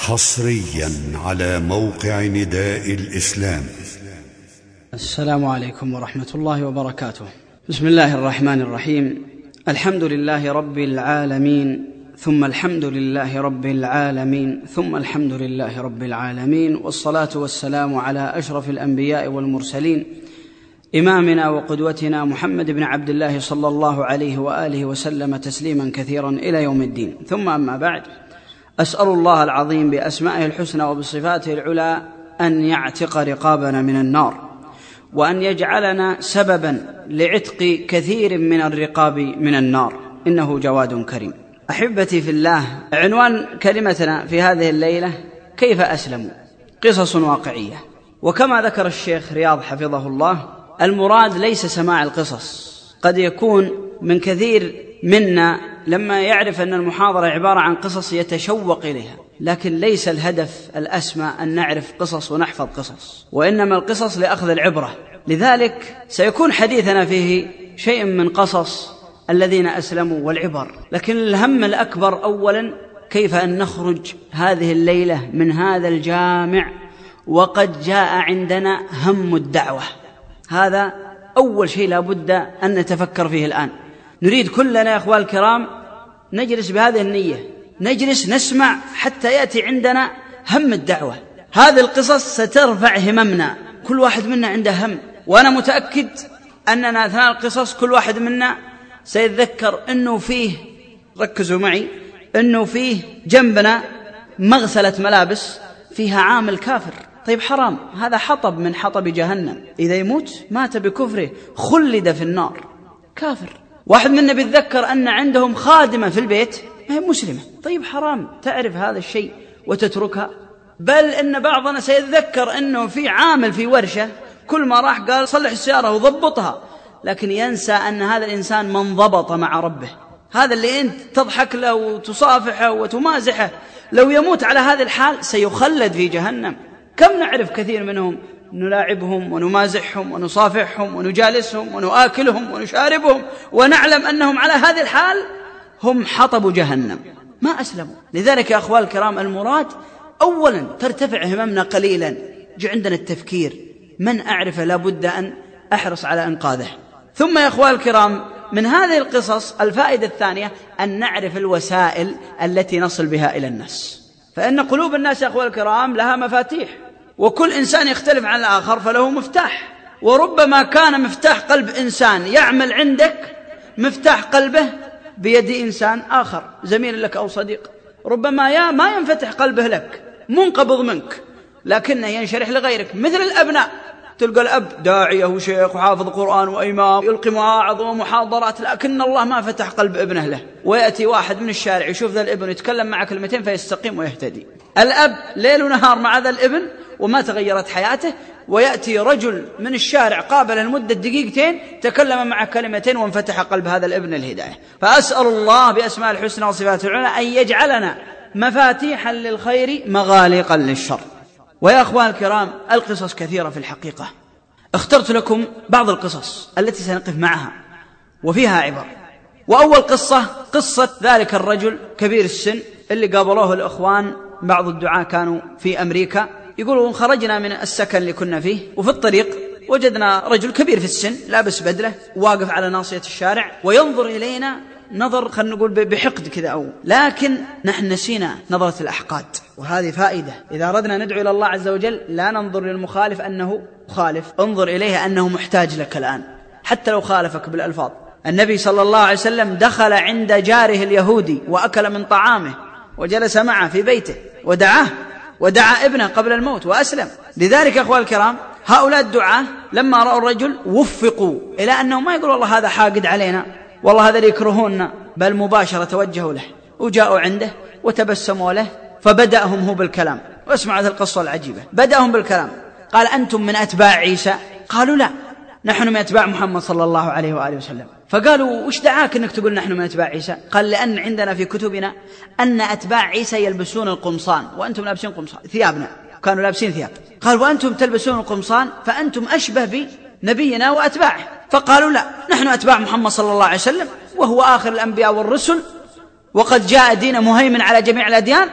حصريا على موقع نداء الإسلام. السلام عليكم ورحمة الله وبركاته. بسم الله الرحمن الرحيم. الحمد لله رب العالمين، ثم الحمد لله رب العالمين، ثم الحمد لله رب العالمين، والصلاة والسلام على أشرف الأنبياء والمرسلين، إمامنا وقدوتنا محمد بن عبد الله صلى الله عليه وآله وسلم تسليما كثيرا إلى يوم الدين. ثم أما بعد، أسأل الله العظيم بأسمائه الحسنى وبصفاته العلى أن يعتق رقابنا من النار، وأن يجعلنا سببا لعتق كثير من الرقاب من النار، إنه جواد كريم. أحبتي في الله، عنوان كلمتنا في هذه الليلة كيف أسلموا، قصص واقعية. وكما ذكر الشيخ رياض حفظه الله، المراد ليس سماع القصص. قد يكون من كثير منا لما يعرف أن المحاضرة عبارة عن قصص يتشوق إليها، لكن ليس الهدف الأسمى أن نعرف قصص ونحفظ قصص، وإنما القصص لأخذ العبرة. لذلك سيكون حديثنا فيه شيء من قصص الذين أسلموا والعبر، لكن الهم الأكبر أولا كيف أن نخرج هذه الليلة من هذا الجامع وقد جاء عندنا هم الدعوة. هذا أول شيء لابد أن نتفكر فيه الآن. نريد كلنا يا أخوان الكرام نجلس بهذه النية، نجلس نسمع حتى يأتي عندنا هم الدعوة. هذه القصص سترفع هممنا، كل واحد منا عنده هم، وأنا متأكد أننا أثناء القصص كل واحد منا سيتذكر أنه فيه، ركزوا معي، أنه فيه جنبنا مغسلة ملابس فيها عامل كافر. طيب حرام، هذا حطب من حطب جهنم، إذا يموت مات بكفره خلد في النار، كافر. واحد منا بيتذكر أن عندهم خادمة في البيت ما هي مسلمة، طيب حرام تعرف هذا الشيء وتتركها. بل إن بعضنا سيتذكر أنه في عامل في ورشة كل ما راح قال صلح السيارة وضبطها، لكن ينسى أن هذا الإنسان من ضبط مع ربه. هذا اللي أنت تضحك له وتصافحه وتمازحه لو يموت على هذا الحال سيخلد في جهنم. كم نعرف كثير منهم نلاعبهم ونمازحهم ونصافحهم ونجالسهم ونؤكلهم ونشاربهم ونعلم أنهم على هذا الحال هم حطب جهنم، ما أسلموا. لذلك يا أخوان الكرام، المراد أولا ترتفع هممنا قليلا، جاء عندنا التفكير من أعرف لابد أن أحرص على إنقاذه. ثم يا أخوان الكرام، من هذه القصص الفائدة الثانية أن نعرف الوسائل التي نصل بها إلى الناس، فإن قلوب الناس يا أخوان الكرام لها مفاتيح، وكل إنسان يختلف عن الآخر فله مفتاح، وربما كان مفتاح قلب إنسان يعمل عندك مفتاح قلبه بيد إنسان آخر زميل لك أو صديق، ربما ما ينفتح قلبه لك، منقبض منك، لكنه ينشرح لغيرك. مثل الأبناء، تلقى الأب داعية وشيخ وحافظ قرآن وإمام يلقي مواعظ ومحاضرات، لكن الله ما فتح قلب ابنه له، ويأتي واحد من الشارع يشوف ذا الابن يتكلم مع كلمتين فيستقيم ويهتدي. الأب ليل ونهار مع ذا الابن وما تغيرت حياته، ويأتي رجل من الشارع قابل المدة دقيقتين تكلم مع كلمتين وانفتح قلب هذا الابن الهداية. فأسأل الله بأسماء الحسنى وصفاته العلى أن يجعلنا مفاتيحا للخير مغالقا للشر. ويا أخوان الكرام، القصص كثيرة في الحقيقة، اخترت لكم بعض القصص التي سنقف معها وفيها عبر. وأول قصة ذلك الرجل كبير السن اللي قابلوه الأخوان، بعض الدعاة كانوا في أمريكا، يقولون خرجنا من السكن اللي كنا فيه وفي الطريق وجدنا رجل كبير في السن لابس بدلة واقف على ناصية الشارع وينظر إلينا نظر خلنا نقول بحقد كذا، لكن نحن نسينا نظرة الأحقاد. وهذه فائدة، إذا أردنا ندعو إلى الله عز وجل لا ننظر للمخالف أنه مخالف، انظر إليه أنه محتاج لك الآن حتى لو خالفك بالألفاظ. النبي صلى الله عليه وسلم دخل عند جاره اليهودي وأكل من طعامه وجلس معه في بيته ودعا ابنه قبل الموت وأسلم. لذلك يا أخوان الكرام، هؤلاء الدعاة لما رأوا الرجل وفقوا إلى أنه ما يقول والله هذا حاقد علينا، والله هذا يكرهوننا، بل مباشرة توجهوا له وجاءوا عنده وتبسموا له، فبدأهم هو بالكلام. واسمع هذه القصة العجيبة. بدأهم بالكلام، قال أنتم من أتباع عيسى؟ قالوا لا، نحن من أتباع محمد صلى الله عليه وآله وسلم. فقالوا وش دعاك أنك تقول نحن من أتباع عيسى؟ قال لأن عندنا في كتبنا أن أتباع عيسى يلبسون القمصان وأنتم لابسين قمصان، ثيابنا كانوا لابسين ثياب. قال وأنتم تلبسون القمصان فأنتم أشبه بنبينا وأتباعه. فقالوا لا، نحن أتباع محمد صلى الله عليه وسلم وهو آخر الأنبياء والرسل، وقد جاء دين مهيمن على جميع الأديان،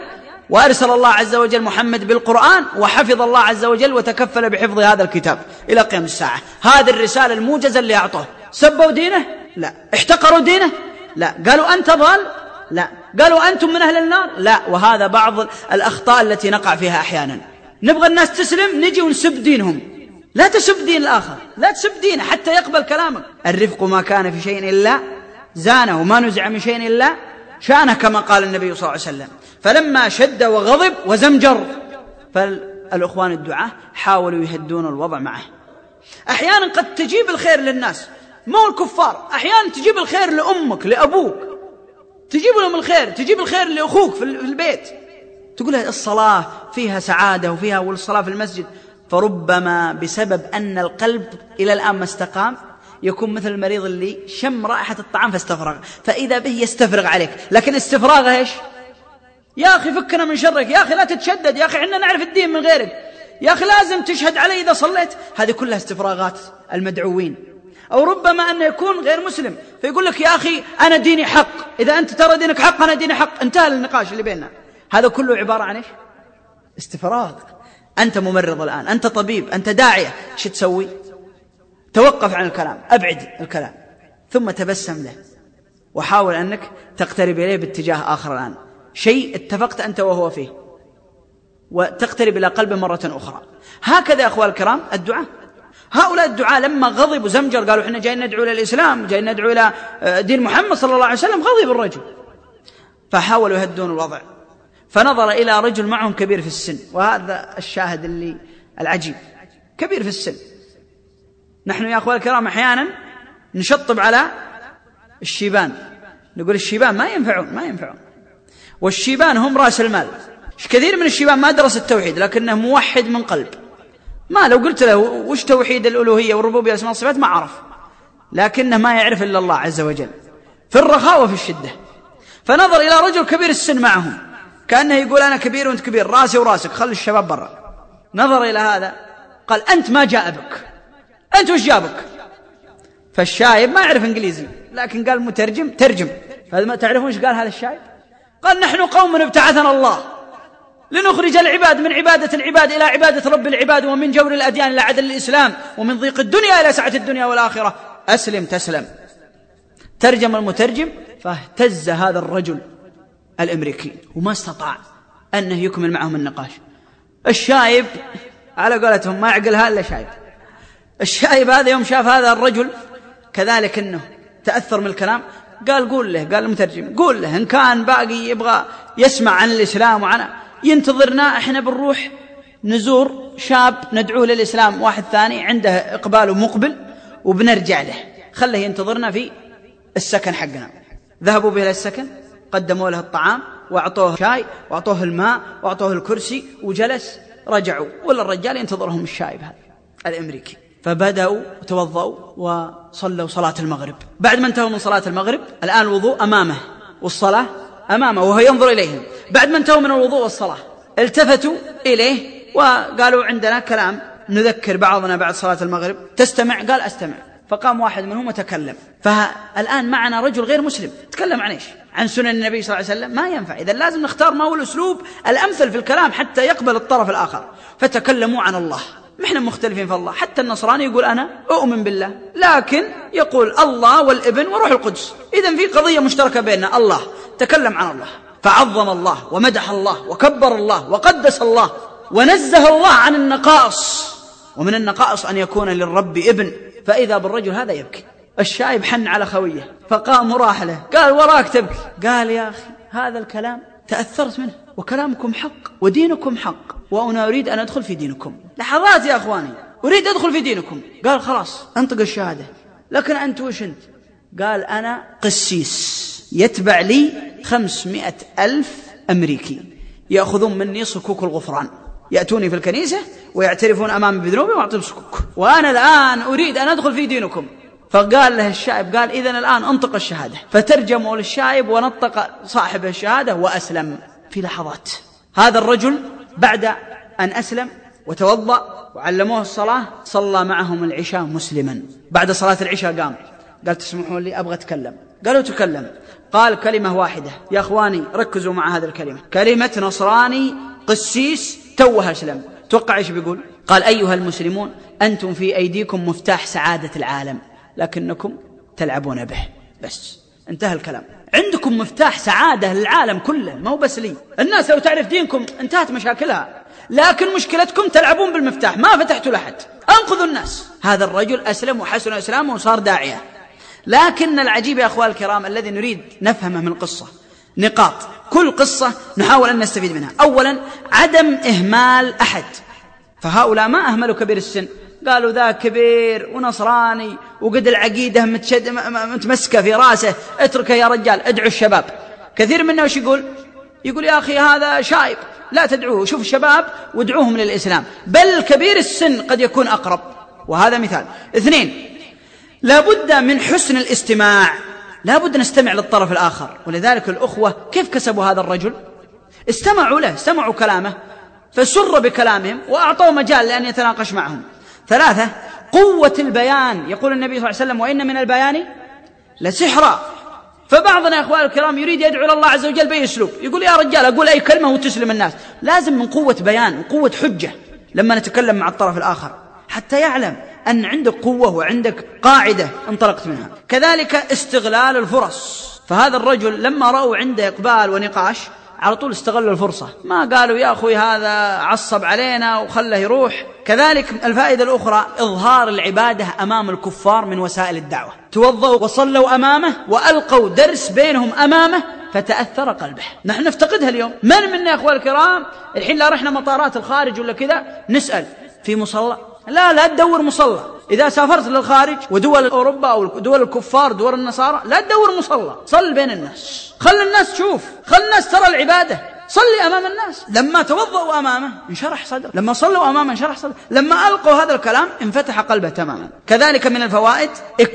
وأرسل الله عز وجل محمد بالقرآن، وحفظ الله عز وجل وتكفل بحفظ هذا الكتاب إلى قيام الساعة. هذه الرسالة الموجزة اللي أعطوه. سبوا دينه؟ لا. احتقروا دينه؟ لا. قالوا أنت ضال؟ لا. قالوا أنتم من أهل النار؟ لا. وهذا بعض الأخطاء التي نقع فيها أحيانا. نبغى الناس تسلم، نجي ونسب دينهم. لا تسب دين الآخر، لا تسب دينه حتى يقبل كلامك. الرفق ما كان في شيء إلا زانه، وما نزع من شيء إلا شانه، كما قال النبي صلى الله عليه وسلم. فلما شد وغضب وزمجر، فالأخوان الدعاة حاولوا يهدون الوضع معه. أحيانا قد تجيب الخير للناس، مو الكفار، أحيانا تجيب الخير لأمك لأبوك، تجيب لهم الخير، تجيب الخير لأخوك في البيت، تقول الصلاة فيها سعادة وفيها، والصلاة في المسجد. فربما بسبب أن القلب إلى الآن ما استقام يكون مثل المريض اللي شم رائحة الطعام فاستفرغ، فإذا به يستفرغ عليك. لكن استفراغه إيش؟ يا أخي فكنا من شرك، يا أخي لا تتشدد، يا أخي عنا نعرف الدين من غيرك، يا أخي لازم تشهد علي إذا صليت. هذه كلها استفراغات المدعوين. أو ربما أنه يكون غير مسلم فيقول لك يا أخي أنا ديني حق، إذا أنت ترى دينك حق أنا ديني حق، انتهى النقاش اللي بيننا. هذا كله عبارة عن إيش؟ استفراغ. أنت ممرض الآن، أنت طبيب، أنت داعية، شو تسوي؟ توقف عن الكلام، أبعد الكلام، ثم تبسم له وحاول أنك تقترب إليه باتجاه آخر. الآن شيء اتفقت أنت وهو فيه، وتقترب إلى قلبه مرة أخرى. هكذا يا أخوة الكرام الدعاء. هؤلاء الدعاء لما غضبوا زمجر قالوا إحنا جايين ندعو إلى الإسلام، جايين ندعو إلى دين محمد صلى الله عليه وسلم، غضب الرجل، فحاولوا يهدون الوضع. فنظر إلى رجل معهم كبير في السن، وهذا الشاهد اللي العجيب، كبير في السن. نحن يا أخوة الكرام أحيانا نشطب على الشيبان، نقول الشيبان ما ينفعون، والشيبان هم رأس المال. كثير من الشيبان ما درس التوحيد لكنه موحد من قلب، ما لو قلت له وش توحيد الألوهية والربوبية والأسماء والصفات ما عرف، لكنه ما يعرف إلا الله عز وجل في الرخاء وفي الشدة. فنظر إلى رجل كبير السن معهم، كأنه يقول أنا كبير وأنت كبير، راسي وراسك، خلي الشباب برا. نظر إلى هذا قال أنت ما جاء بك، أنت وش جابك؟ فالشايب ما يعرف إنجليزي لكن قال مترجم ترجم. هذا ما تعرفون إيش قال هذا الشايب؟ قال نحن قوم ابتعثنا الله لنخرج العباد من عبادة العباد إلى عبادة رب العباد، ومن جور الأديان إلى عدل الإسلام، ومن ضيق الدنيا إلى سعة الدنيا والآخرة، أسلم تسلم. ترجم المترجم، فاهتز هذا الرجل الأمريكي وما استطاع أنه يكمل معهم النقاش. الشايب على قولتهم ما يعقلها إلا شايب. الشايب هذا يوم شاف هذا الرجل كذلك أنه تأثر من الكلام، قال قول له، قال المترجم قول له إن كان باقي يبغى يسمع عن الإسلام وعن ينتظرنا، إحنا بنروح نزور شاب ندعوه للإسلام، واحد ثاني عنده إقبال ومقبل، وبنرجع له، خله ينتظرنا في السكن حقنا. ذهبوا به إلى السكن، قدموا له الطعام وأعطوه شاي وأعطوه الماء وأعطوه الكرسي وجلس. رجعوا ولا الرجال ينتظرهم الشايب هذا الأمريكي. فبدأوا توضأوا وصلوا صلاة المغرب. بعد ما انتهوا من صلاة المغرب الآن الوضوء أمامه والصلاة أمامه وهو ينظر إليهم. بعد ما انتهوا من الوضوء والصلاة التفتوا إليه وقالوا عندنا كلام نذكر بعضنا بعد صلاة المغرب، تستمع؟ قال أستمع. فقام واحد منهم وتكلم. فالآن معنا رجل غير مسلم تكلم عن إيش؟ عن سنن النبي صلى الله عليه وسلم. ما ينفع، إذا لازم نختار ما هو الأسلوب الأمثل في الكلام حتى يقبل الطرف الآخر. فتكلموا عن الله. نحن مختلفين في الله، حتى النصراني يقول أنا أؤمن بالله لكن يقول الله والابن وروح القدس، إذن في قضية مشتركة بيننا الله. تكلم عن الله فعظم الله ومدح الله وكبر الله وقدس الله ونزه الله عن النقائص، ومن النقائص أن يكون للرب ابن. فإذا بالرجل هذا يبكي. الشايب حن على خويه فقام وراح له، قال وراك تبكي؟ قال يا أخي هذا الكلام تأثرت منه، وكلامكم حق ودينكم حق، وأنا أريد أن أدخل في دينكم. لحظات يا أخواني، أريد أدخل في دينكم. قال خلاص انطق الشهادة. لكن أنت وش أنت؟ قال أنا قسيس يتبع لي 500,000 أمريكي يأخذون مني صكوك الغفران، يأتوني في الكنيسة ويعترفون أمامي بذنوبي وأعطيهم صكوك، وأنا الآن أريد أن أدخل في دينكم. فقال له الشايب، قال إذن الآن انطق الشهادة. فترجموا للشايب ونطق صاحب الشهادة وأسلم في لحظات. هذا الرجل بعد أن أسلم وتوضأ وعلموه الصلاة صلى معهم العشاء مسلما. بعد صلاة العشاء قام قال تسمحون لي أبغى أتكلم. قالوا تكلم. قال كلمة واحدة، يا أخواني ركزوا مع هذه الكلمة، كلمة نصراني قسيس توه أسلم، توقع إيش بيقول؟ قال أيها المسلمون أنتم في أيديكم مفتاح سعادة العالم لكنكم تلعبون به. بس انتهى الكلام. عندكم مفتاح سعادة للعالم كله، ما هو بس لي. الناس لو تعرف دينكم انتهت مشاكلها، لكن مشكلتكم تلعبون بالمفتاح، ما فتحتوا لأحد. أنقذوا الناس. هذا الرجل أسلم وحسن إسلامه وصار داعية. لكن العجيب يا أخوان الكرام الذي نريد نفهمه من القصة نقاط، كل قصة نحاول أن نستفيد منها. أولا عدم إهمال أحد، فهؤلاء ما أهملوا كبير السن، قالوا ذا كبير ونصراني وقد العقيدة متمسكة في راسه، اتركه يا رجال، ادعوا الشباب. كثير منا وش يقول يا أخي هذا شايب لا تدعوه، شوف الشباب وادعوهم للإسلام، بل كبير السن قد يكون أقرب، وهذا مثال. اثنين، لابد من حسن الاستماع، لابد نستمع للطرف الآخر. ولذلك الأخوة كيف كسبوا هذا الرجل؟ استمعوا له، سمعوا كلامه فسر بكلامهم وأعطوا مجال لأن يتناقش معهم. ثلاثة، قوة البيان. يقول النبي صلى الله عليه وسلم وإن من البيان لسحرا. فبعضنا يا أخوان الكرام يريد يدعو الله عز وجل بأي أسلوب، يقول يا رجال أقول أي كلمة وتسلم الناس. لازم من قوة بيان وقوة حجة لما نتكلم مع الطرف الآخر حتى يعلم أن عندك قوة وعندك قاعدة انطلقت منها. كذلك استغلال الفرص، فهذا الرجل لما رأوا عنده إقبال ونقاش على طول استغلوا الفرصة، ما قالوا يا أخوي هذا عصب علينا وخله يروح. كذلك الفائدة الأخرى إظهار العبادة أمام الكفار من وسائل الدعوة، توضوا وصلوا أمامه وألقوا درس بينهم أمامه فتأثر قلبه. نحن نفتقدها اليوم. من منا يا أخوة الكرام الحين لا رحنا مطارات الخارج ولا كذا نسأل في مصلى؟ لا تدور مصلى. إذا سافرت للخارج ودول أوروبا أو دول الكفار دول النصارى لا تدور مصلى، صل بين الناس، خل الناس تشوف، خل الناس ترى العبادة، صلي أمام الناس. لما توضأوا أمامه انشرح صدره، لما صلوا أمامه انشرح صدره، لما ألقوا هذا الكلام انفتح قلبه تماما. كذلك من الفوائد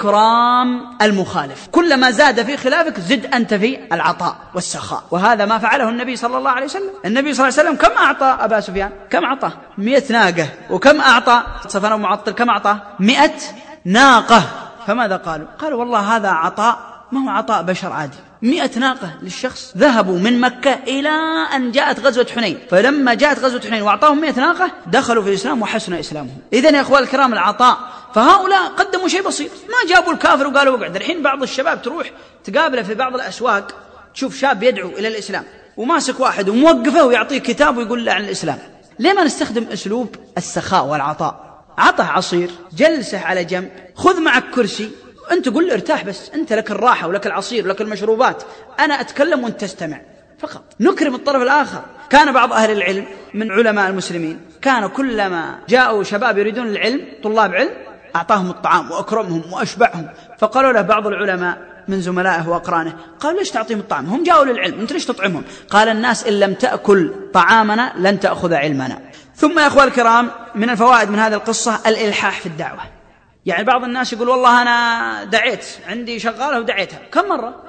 إكرام المخالف، كلما زاد في خلافك زد أنت في العطاء والسخاء، وهذا ما فعله النبي صلى الله عليه وسلم. النبي صلى الله عليه وسلم كم أعطى أبا سفيان؟ كم أعطاه؟ 100 ناقة. وكم أعطى صفوان بن معطل؟ كم أعطاه؟ 100 ناقة. فماذا قالوا والله هذا عطاء ما هو عطاء بشر عادي. 100 ناقة للشخص. ذهبوا من مكة إلى أن جاءت غزوة حنين، فلما جاءت غزوة حنين وأعطاهم 100 ناقة دخلوا في الإسلام وحسن إسلامهم. إذن يا أخوان الكرام العطاء، فهؤلاء قدموا شيء بسيط، ما جابوا الكافر وقالوا اقعد. الحين بعض الشباب تروح تقابله في بعض الأسواق تشوف شاب يدعو إلى الإسلام وماسك واحد وموقفه ويعطيه كتاب ويقول له عن الإسلام. ليه ما نستخدم أسلوب السخاء والعطاء؟ عطه عصير، جلسه على جنب، خذ معك كرسي، أنت قل ارتاح، بس أنت لك الراحة ولك العصير ولك المشروبات، أنا أتكلم وأنت تستمع فقط. نكرم الطرف الآخر. كان بعض أهل العلم من علماء المسلمين كانوا كلما جاءوا شباب يريدون العلم طلاب علم أعطاهم الطعام وأكرمهم وأشبعهم. فقالوا له بعض العلماء من زملائه وأقرانه قال ليش تعطيهم الطعام؟ هم جاءوا للعلم، أنت ليش تطعمهم؟ قال الناس إن لم تأكل طعامنا لن تأخذ علمنا. ثم يا أخوة الكرام من الفوائد من هذه القصة الإلحاح في الدعوة. يعني بعض الناس يقول والله أنا دعيت عندي شغالة ودعيتها كم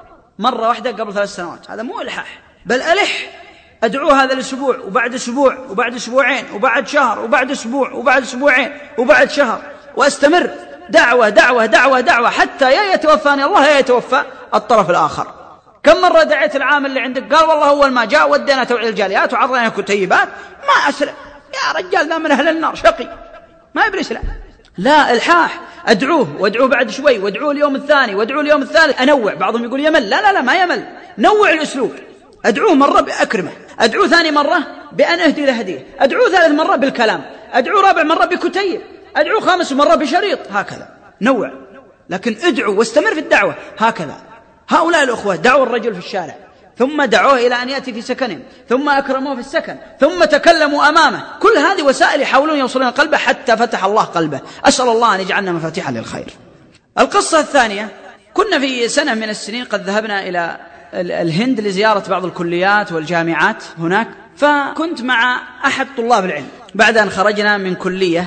مرة واحدة قبل 3 سنوات، هذا مو إلحاح، بل ألح، أدعوه هذا الأسبوع وبعد أسبوع وبعد أسبوعين وبعد شهر وبعد أسبوع وبعد أسبوعين وبعد شهر، وأستمر دعوة دعوة دعوة دعوة حتى يا يتوفاني الله يا يتوفى الطرف الآخر. كم مرة دعيت العامل اللي عندك قال والله أول ما جاء ودينا توعية الجاليات وعطينا كتيبات ما أسلم، يا رجال ذا من أهل النار شقي ما يبري سلام. لا، الحاح، أدعوه وأدعوه بعد شوي وأدعوه اليوم الثاني وأدعوه اليوم الثالث، أنوع. بعضهم يقول يمل، لا ما يمل، نوع الأسلوب. أدعوه مرة بأكرمه، أدعوه ثاني مرة بأن أهدي له هدية، أدعوه ثالث مرة بالكلام، أدعوه رابع مرة بكتيب، أدعوه خامس مرة بشريط، هكذا نوع. لكن ادعو واستمر في الدعوة هكذا. هؤلاء الأخوة دعوا الرجل في الشارع ثم دعوه إلى أن يأتي في سكنهم ثم أكرموه في السكن ثم تكلموا أمامه. كل هذه وسائل يحاولون يوصلون قلبه حتى فتح الله قلبه. أسأل الله أن يجعلنا مفاتيحا للخير. القصة الثانية، كنا في سنة من السنين قد ذهبنا إلى الهند لزيارة بعض الكليات والجامعات هناك، فكنت مع أحد طلاب العلم بعد أن خرجنا من كلية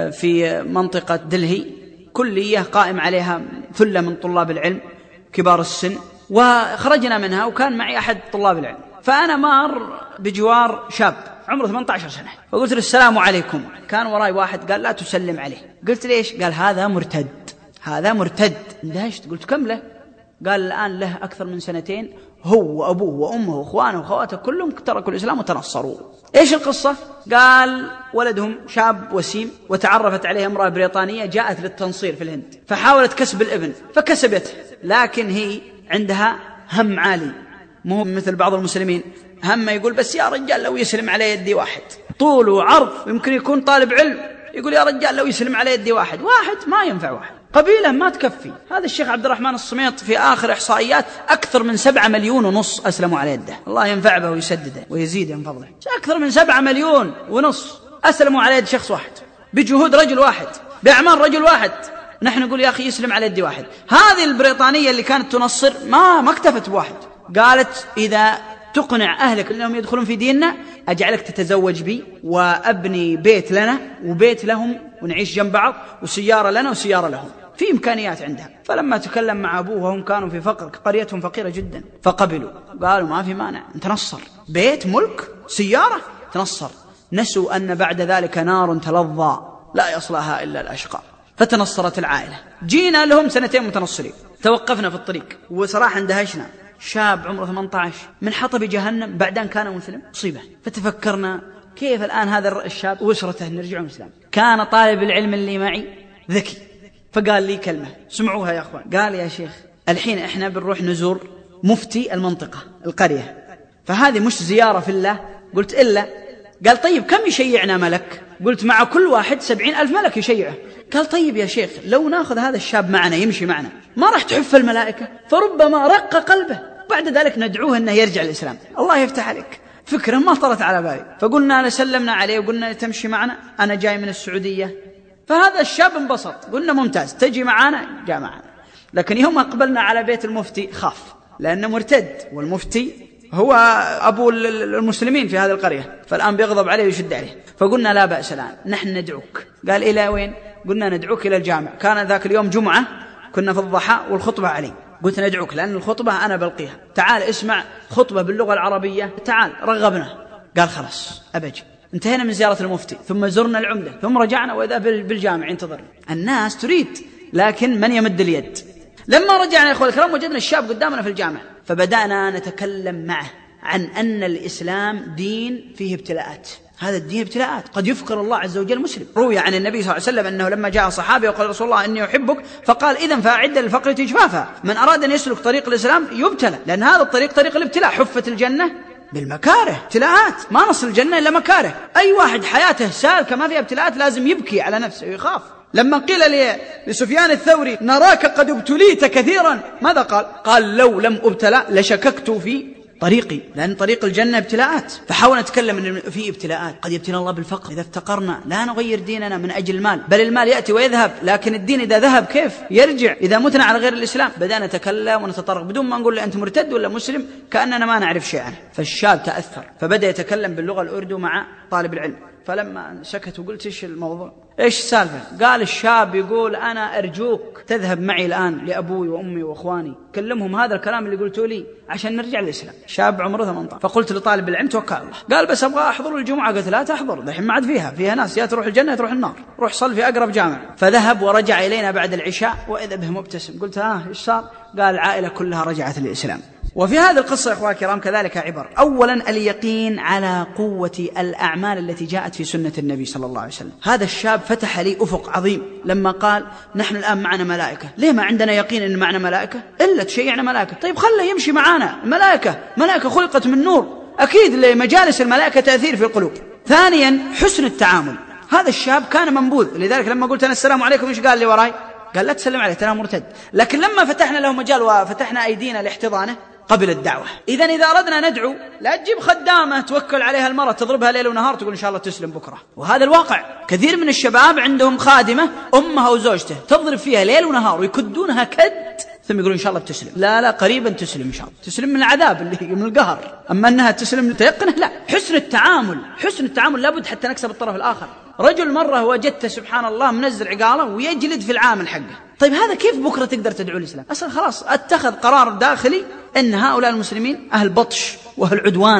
في منطقة دلهي، كلية قائم عليها ثلة من طلاب العلم كبار السن، وخرجنا منها وكان معي أحد طلاب العلم، فأنا مار بجوار شاب عمره 18 سنة فقلت له السلام عليكم. كان وراي واحد قال لا تسلم عليه. قلت ليش؟ قال هذا مرتد. اندهشت، قلت كم له؟ قال الآن له أكثر من 2 هو وأبوه وأمه وأخوانه وأخواته كلهم تركوا الإسلام وتنصروا. إيش القصة؟ قال ولدهم شاب وسيم، وتعرفت عليه امرأة بريطانية جاءت للتنصير في الهند، فحاولت كسب الابن فكسبته، لكن هي عندها هم عالي، مو مثل بعض المسلمين هم يقول بس يا رجال لو يسلم على يدي واحد، طول وعرض، يمكن يكون طالب علم يقول يا رجال لو يسلم على يدي واحد ما ينفع واحد، قبيلة ما تكفي. هذا الشيخ عبد الرحمن الصميط في آخر إحصائيات أكثر من 7.5 مليون أسلموا على يده، الله ينفع به ويسدده ويزيده من فضله. أكثر من 7.5 مليون أسلموا على يد شخص واحد، بجهود رجل واحد، بأعمال رجل واحد. نحن نقول يا أخي يسلم على يد واحد. هذه البريطانية اللي كانت تنصر ما اكتفت بواحد، قالت إذا تقنع أهلك أنهم يدخلون في ديننا أجعلك تتزوج بي وأبني بيت لنا وبيت لهم ونعيش جنب بعض وسيارة لنا وسيارة لهم، في إمكانيات عندها. فلما تكلم مع أبوه وهم كانوا في فقر، قريتهم فقيرة جدا، فقبلوا، قالوا ما في مانع نتنصر، بيت ملك سيارة تنصر. نسوا أن بعد ذلك نار تلظى لا يصلها إلا الأشقى، فتنصرت العائلة. جينا لهم 2 متنصرين، توقفنا في الطريق وصراحة اندهشنا، شاب عمره 18 من حطب جهنم بعد أن كان مسلم، مصيبة. فتفكرنا كيف الآن هذا الشاب وأسرته نرجعون الإسلام. كان طالب العلم اللي معي ذكي، فقال لي كلمة سمعوها يا أخوان، قال يا شيخ الحين إحنا بنروح نزور مفتي المنطقة القرية، فهذه مش زيارة في الله. قلت إلا. قال طيب كم يشيعنا ملك؟ قلت مع كل واحد 70,000 ملك يشيعه. قال طيب يا شيخ لو ناخذ هذا الشاب معنا يمشي معنا ما راح تحف الملائكة، فربما رق قلبه، بعد ذلك ندعوه أنه يرجع الإسلام. الله يفتح عليك، فكرة ما طرت على بالي. فقلنا سلمنا عليه وقلنا تمشي معنا، أنا جاي من السعودية. فهذا الشاب انبسط، قلنا ممتاز تجي معنا، جاء معنا. لكن يوم أقبلنا على بيت المفتي خاف، لأنه مرتد، والمفتي هو أبو المسلمين في هذه القرية، فالآن بيغضب عليه ويشد عليه. فقلنا لا بأس الآن نحن ندعوك. قال إلى وين؟ قلنا ندعوك إلى الجامع. كان ذاك اليوم جمعة، كنا في الضحى والخطبة علي. قلت ندعوك لأن الخطبة أنا بلقيها، تعال اسمع خطبة باللغة العربية، تعال رغبنا. قال خلاص أبجي. انتهينا من زيارة المفتي، ثم زرنا العمدة، ثم رجعنا وإذا بالجامع ينتظر. الناس تريد، لكن من يمد اليد. لما رجعنا يا أخوة الكرام وجدنا الشاب قدامنا في الجامع، فبدأنا نتكلم معه عن أن الإسلام دين فيه ابتلاءات. هذا الدين ابتلاءات، قد يفقر الله عز وجل مسلم. روي عن النبي صلى الله عليه وسلم أنه لما جاء صحابي وقال رسول الله إني أحبك، فقال إذن فأعد للفقر تجفافا. من أراد أن يسلك طريق الإسلام يبتلى، لأن هذا الطريق طريق الابتلاء. حفت الجنة بالمكاره، ابتلاءات، ما نصل الجنة إلا مكاره. أي واحد حياته سالكة ما فيها ابتلاءات لازم يبكي على نفسه ويخاف. لما قيل لسفيان الثوري نراك قد ابتليت كثيرا، ماذا قال؟ قال لو لم أبتلى لشككت في طريقي، لأن طريق الجنة ابتلاءات. فحاول نتكلم أن في ابتلاءات، قد يبتلى الله بالفقر. إذا افتقرنا لا نغير ديننا من أجل المال، بل المال يأتي ويذهب، لكن الدين إذا ذهب كيف يرجع؟ إذا متنا على غير الإسلام. بدأنا نتكلم ونتطرق بدون ما نقول له أنت مرتد ولا مسلم، كأننا ما نعرف شيئا. فالشاب تأثر، فبدأ يتكلم باللغة الأردو مع طالب العلم. فلما سكت وقلت إيش الموضوع؟ إيش السالفة؟ قال الشاب يقول أنا أرجوك تذهب معي الآن لأبوي وأمي وأخواني، كلمهم هذا الكلام اللي قلته لي عشان نرجع للإسلام. شاب عمره 18. فقلت لطالب العلم توكل على الله. قال بس أبغى أحضر الجمعة. قلت لا تحضر، الحين ما عاد فيها ناس، يا تروح الجنة تروح النار، روح صل في أقرب جامع. فذهب ورجع إلينا بعد العشاء وإذا به مبتسم. قلت إيش صار؟ قال العائلة كلها رجعت للإسلام. وفي هذه القصة يا أخوة الكرام كذلك عبر. أولا اليقين على قوة الأعمال التي جاءت في سنة النبي صلى الله عليه وسلم. هذا الشاب فتح لي أفق عظيم لما قال نحن الآن معنا ملائكة. ليه ما عندنا يقين أن معنا ملائكة إلا تشيعنا ملائكة؟ طيب خله يمشي معنا. ملائكة خلقت من نور، أكيد لمجالس الملائكة تأثير في القلوب. ثانيا حسن التعامل. هذا الشاب كان منبوذ، لذلك لما قلت أنا السلام عليكم إيش قال لي وراي؟ قال لا تسلم عليه ترى مرتد. لكن لما فتحنا له مجال وفتحنا أيدينا لاحتضانه قبل الدعوة. إذن إذا أردنا ندعو لا تجيب خدامة توكل عليها المرة تضربها ليل ونهار تقول إن شاء الله تسلم بكرة. وهذا الواقع، كثير من الشباب عندهم خادمة أمها وزوجته تضرب فيها ليل ونهار ويكدونها كد، ثم يقولون إن شاء الله بتسلم. لا قريبا تسلم إن شاء الله، تسلم من العذاب اللي من القهر، أما أنها تسلم تيقنه لا. حسن التعامل لابد حتى نكسب الطرف الآخر. رجل مرة وجدته سبحان الله منزل عقاله ويجلد في العامل حقه. طيب هذا كيف بكرة تقدر تدعو الإسلام؟ أصلا خلاص اتخذ قرار داخلي أن هؤلاء المسلمين أهل بطش وأهل عدوان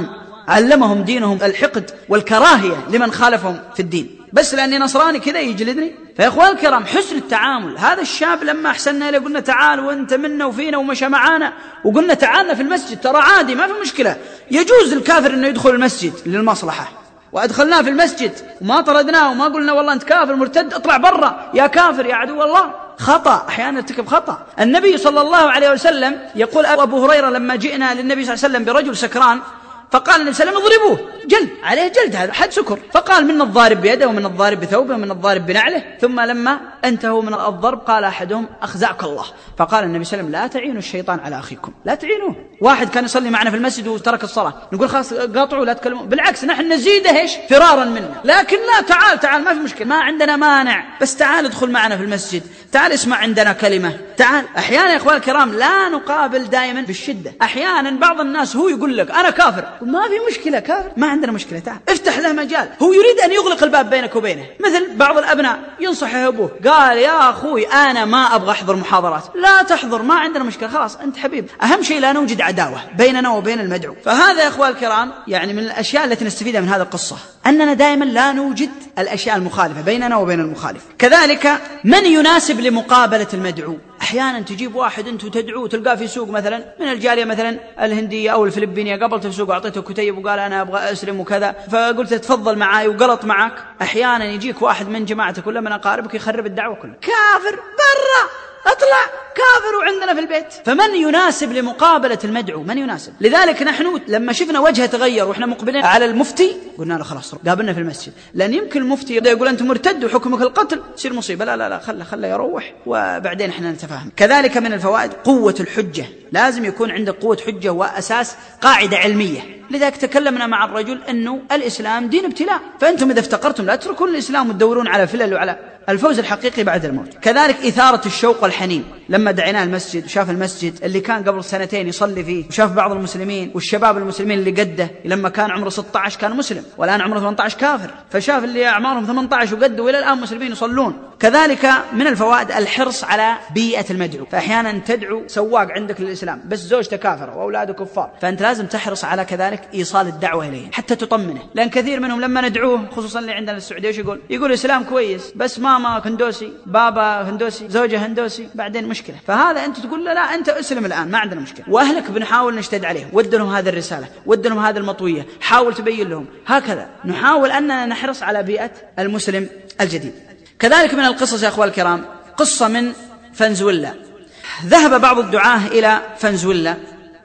علمهم دينهم الحقد والكراهية لمن خالفهم في الدين، بس لأني نصراني كذا يجلدني. فيا إخوان الكرام، حسن التعامل. هذا الشاب لما أحسننا إليه قلنا تعال وأنت منا وفينا ومشى معانا، وقلنا تعالنا في المسجد، ترى عادي ما في مشكلة، يجوز للكافر أنه يدخل المسجد للمصلحة، وأدخلناه في المسجد وما طردناه وما قلنا والله أنت كافر مرتد اطلع برا يا كافر يا عدو الله. خطأ، أحيانا ارتكب خطأ. النبي صلى الله عليه وسلم يقول أبو هريرة لما جئنا للنبي صلى الله عليه وسلم برجل سكران، فقال النبي صلى الله عليه وسلم اضربوه، جلد عليه جلد، هذا حد سكر. فقال من الضارب بيده ومن الضارب بثوبه ومن الضارب بنعله. ثم لما انتهوا من الضرب قال أحدهم أخزعك الله. فقال النبي صلى الله عليه وسلم لا تعينوا الشيطان على أخيكم، لا تعينوه. واحد كان يصلي معنا في المسجد وترك الصلاة، نقول خلاص قاطعوا لا تكلموا، بالعكس نحن نزيده ايش فرارا منه، لكن لا تعال ما في مشكلة، ما عندنا مانع، بس تعال ادخل معنا في المسجد، تعال اسمع عندنا كلمة، تعال. أحيانا يا إخوان الكرام لا نقابل دائما بالشدة. أحيانا بعض الناس هو يقول لك أنا كافر، ما في مشكلة كافر، ما عندنا مشكلة، تعال افتح له مجال. هو يريد أن يغلق الباب بينك وبينه. مثل بعض الأبناء ينصح أبوه، قال يا أخوي أنا ما أبغى أحضر محاضرات، لا تحضر ما عندنا مشكلة، خلاص أنت حبيب، أهم شيء لا نوجد عداوة بيننا وبين المدعو. فهذا يا إخوان الكرام يعني من الأشياء التي نستفيدها من هذه القصة، أننا دائما لا نوجد الأشياء المخالفة بيننا وبين المخالف. كذلك من يناسب لمقابلة المدعو. أحيانا تجيب واحد أنت تدعوه تلقاه في سوق مثلا من الجالية مثلا الهندية أو الفلبينية، قابلته في سوق وأعطيته كتيب وقال أنا أبغى أسلم وكذا، فقلت تفضل معاي وقلط معك. أحيانا يجيك واحد من جماعتك ولا من أقاربك يخرب الدعوة كلها، كافر برا اطلع كافر وعندنا في البيت. فمن يناسب لمقابلة المدعو؟ من يناسب؟ لذلك نحن لما شفنا وجهه تغير وإحنا مقبلين على المفتي قلنا له خلاص قابلنا في المسجد، لأن يمكن المفتي يقول أنت مرتد وحكمك القتل، تصير مصيبة. لا خله يروح وبعدين إحنا نتفاهم. كذلك من الفوائد قوة الحجة، لازم يكون عندك قوة حجة وأساس قاعدة علمية. لذلك تكلمنا مع الرجل أنه الإسلام دين ابتلاء، فأنتم إذا افتقرتم لا تتركون الإسلام وتدورون على فلل وعلى الفوز الحقيقي بعد الموت. كذلك إثارة الشوق والحنين، لما دعيناه المسجد وشاف المسجد اللي كان قبل سنتين يصلي فيه، وشاف بعض المسلمين والشباب المسلمين اللي قده لما كان عمره 16 كان مسلم والآن عمره 18 كافر، فشاف اللي أعمارهم 18 وقده وإلى الآن مسلمين يصلون. كذلك من الفوائد الحرص على بيئة المدعو، فأحيانا تدعو سواق عندك للإسلام بس زوجته كافرة وأولاده كفار، فأنت لازم تحرص على كذلك إيصال الدعوة إليه حتى تطمنه، لأن كثير منهم لما ندعوه خصوصا اللي عندنا في السعودية يقول الإسلام كويس بس ماما هندوسي بابا هندوسي زوجة هندوسي بعدين مشكلة. فهذا أنت تقول لا أنت أسلم الآن ما عندنا مشكلة، وأهلك بنحاول نشتد عليهم، ود لهم هذه الرسالة، ود لهم هذه المطوية، حاول تبين لهم، هكذا نحاول أننا نحرص على بيئة المسلم الجديد. كذلك من القصص يا أخوة الكرام قصة من فنزويلا. ذهب بعض الدعاة إلى فنزويلا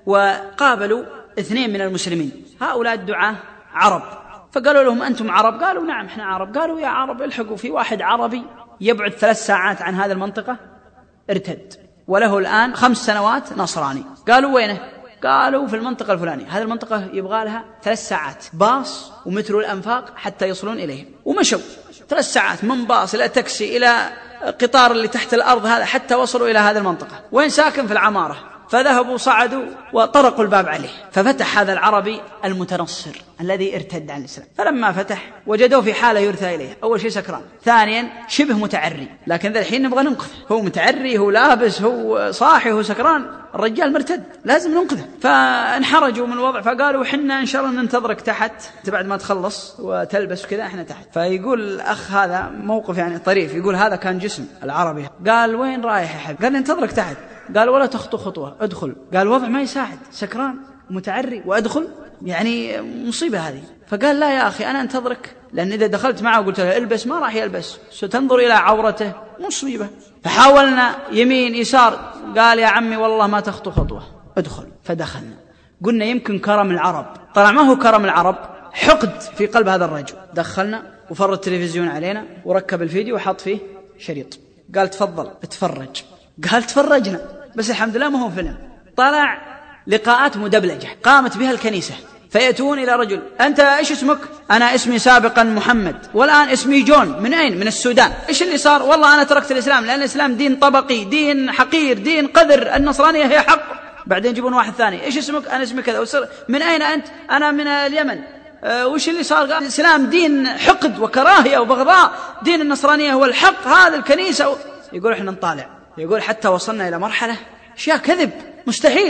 وقابلوا 2 من المسلمين، هؤلاء الدعاة عرب، فقالوا لهم أنتم عرب؟ قالوا نعم احنا عرب. قالوا يا عرب الحقوا في واحد عربي يبعد 3 ساعات عن هذه المنطقة ارتد وله الآن 5 سنوات نصراني. قالوا وينه؟ قالوا في المنطقة الفلانية، هذه المنطقة يبغى لها 3 ساعات باص ومترو الأنفاق حتى يصلون إليه، ومشوا 3 ساعات من باص إلى تاكسي إلى قطار اللي تحت الأرض هذا حتى وصلوا إلى هذه المنطقة. وين ساكن؟ في العمارة. فذهبوا صعدوا وطرقوا الباب عليه، ففتح هذا العربي المتنصر الذي ارتد عن الإسلام. فلما فتح وجدوه في حالة يرثى إليه، أول شيء سكران، ثانيا شبه متعري، لكن ذا الحين نبغى ننقذه، هو متعري هو لابس هو صاحي هو سكران، الرجال مرتد لازم ننقذه. فانحرجوا من الوضع فقالوا حنا إن شاء الله ننتظرك تحت بعد ما تخلص وتلبس وكذا احنا تحت. فيقول الأخ هذا موقف يعني طريف، يقول هذا كان جسم العربي، قال وين رايح يا حبيبي؟ قال ننتظرك تحت. قال ولا تخطو خطوة ادخل. قال وضع ما يساعد، سكران متعري وأدخل، يعني مصيبة هذه. فقال لا يا أخي أنا أنتظرك، لأن إذا دخلت معه وقلت له البس ما راح يلبس، ستنظر إلى عورته مصيبة. فحاولنا يمين يسار، قال يا عمي والله ما تخطو خطوة ادخل. فدخلنا، قلنا يمكن كرم العرب، طلع ما هو كرم العرب، حقد في قلب هذا الرجل. دخلنا وفر التلفزيون علينا وركب الفيديو وحط فيه شريط، قال تفضل اتفرج. قال تفرجنا، بس الحمد لله ما هو فيلم. طلع لقاءات مدبلجة قامت بها الكنيسة، فيأتون إلى رجل أنت إيش اسمك؟ أنا اسمي سابقا محمد والآن اسمي جون. من أين؟ من السودان. إيش اللي صار؟ والله أنا تركت الإسلام لأن الإسلام دين طبقي، دين حقير، دين قذر، النصرانية هي حق. بعدين يجيبون واحد ثاني إيش اسمك؟ أنا اسمي كذا. من أين أنت؟ أنا من اليمن. وش اللي صار؟ قال الإسلام دين حقد وكراهية وبغضاء، دين النصرانية هو الحق، هذا الكنيسة يقول إحنا نطالع، يقول حتى وصلنا إلى مرحلة أشياء كذب مستحيل.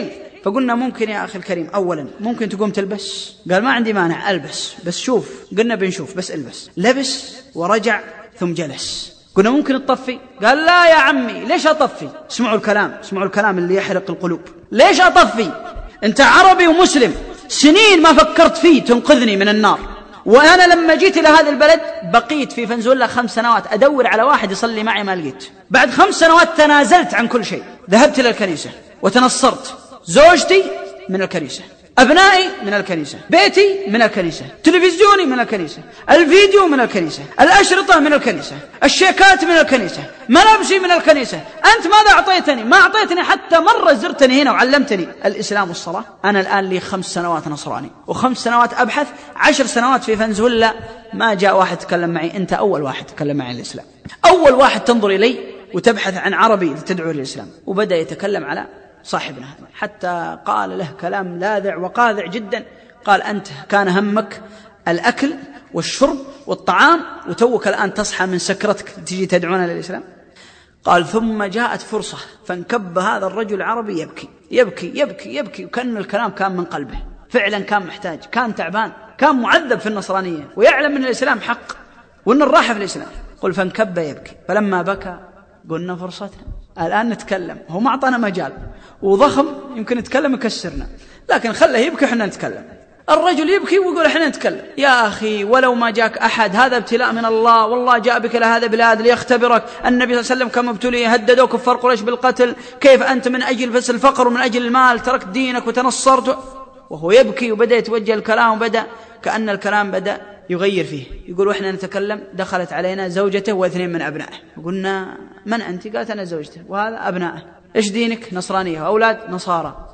فقلنا ممكن يا أخي الكريم أولا ممكن تقوم تلبس؟ قال ما عندي مانع ألبس، بس شوف. قلنا بنشوف، بس البس. لبس ورجع ثم جلس. قلنا ممكن تطفي؟ قال لا يا عمي ليش أطفي؟ اسمعوا الكلام اللي يحرق القلوب. ليش أطفي؟ أنت عربي ومسلم، سنين ما فكرت فيه تنقذني من النار. وأنا لما جيت إلى هذا البلد بقيت في فنزويلا 5 سنوات أدور على واحد يصلي معي، ما لقيت. بعد 5 سنوات تنازلت عن كل شيء، ذهبت إلى الكنيسة وتنصرت. زوجتي من الكنيسة، أبنائي من الكنيسة، بيتي من الكنيسة، تلفزيوني من الكنيسة، الفيديو من الكنيسة، الأشرطة من الكنيسة، الشيكات من الكنيسة، ملابسي من الكنيسة. أنت ماذا أعطيتني؟ ما أعطيتني حتى مرة زرتني هنا وعلمتني الإسلام والصلاة. أنا الآن لي 5 سنوات نصراني و5 سنوات أبحث، 10 سنوات في فنزويلا ما جاء واحد تكلم معي. أنت أول واحد تكلم معي عن الإسلام، أول واحد تنظر إلي وتبحث عن عربي تدعو للإسلام. وبدأ يتكلم على صاحبنا هذا، حتى قال له كلام لاذع وقاذع جدا. قال أنت كان همك الأكل والشرب والطعام، وتوك الآن تصحى من سكرتك تجي تدعونا للإسلام. قال ثم جاءت فرصة فانكب هذا الرجل العربي يبكي يبكي يبكي يبكي، وكأن الكلام كان من قلبه. فعلا كان محتاج، كان تعبان، كان معذب في النصرانية ويعلم من الإسلام حق وأن الراحة في الإسلام. قل فانكب يبكي، فلما بكى قلنا فرصتنا الآن نتكلم. هو ما أعطانا مجال، وضخم يمكن نتكلم يكسرنا، لكن خله يبكي وحنا نتكلم. الرجل يبكي ويقول احنا نتكلم. يا أخي ولو ما جاك أحد، هذا ابتلاء من الله، والله جاء بك لهذا البلاد ليختبرك. النبي صلى الله عليه وسلم كما ابتلي، هددوا كفار قريش بالقتل، كيف أنت من أجل بس الفقر ومن أجل المال تركت دينك وتنصرت؟ وهو يبكي وبدأ يتوجه الكلام، وبدأ كأن الكلام بدأ يغير فيه. يقول وإحنا نتكلم دخلت علينا زوجته و2 من أبنائه. قلنا من أنت؟ قالت أنا زوجته وهذا أبنائه. إيش دينك؟ نصرانية، أولاد نصارى.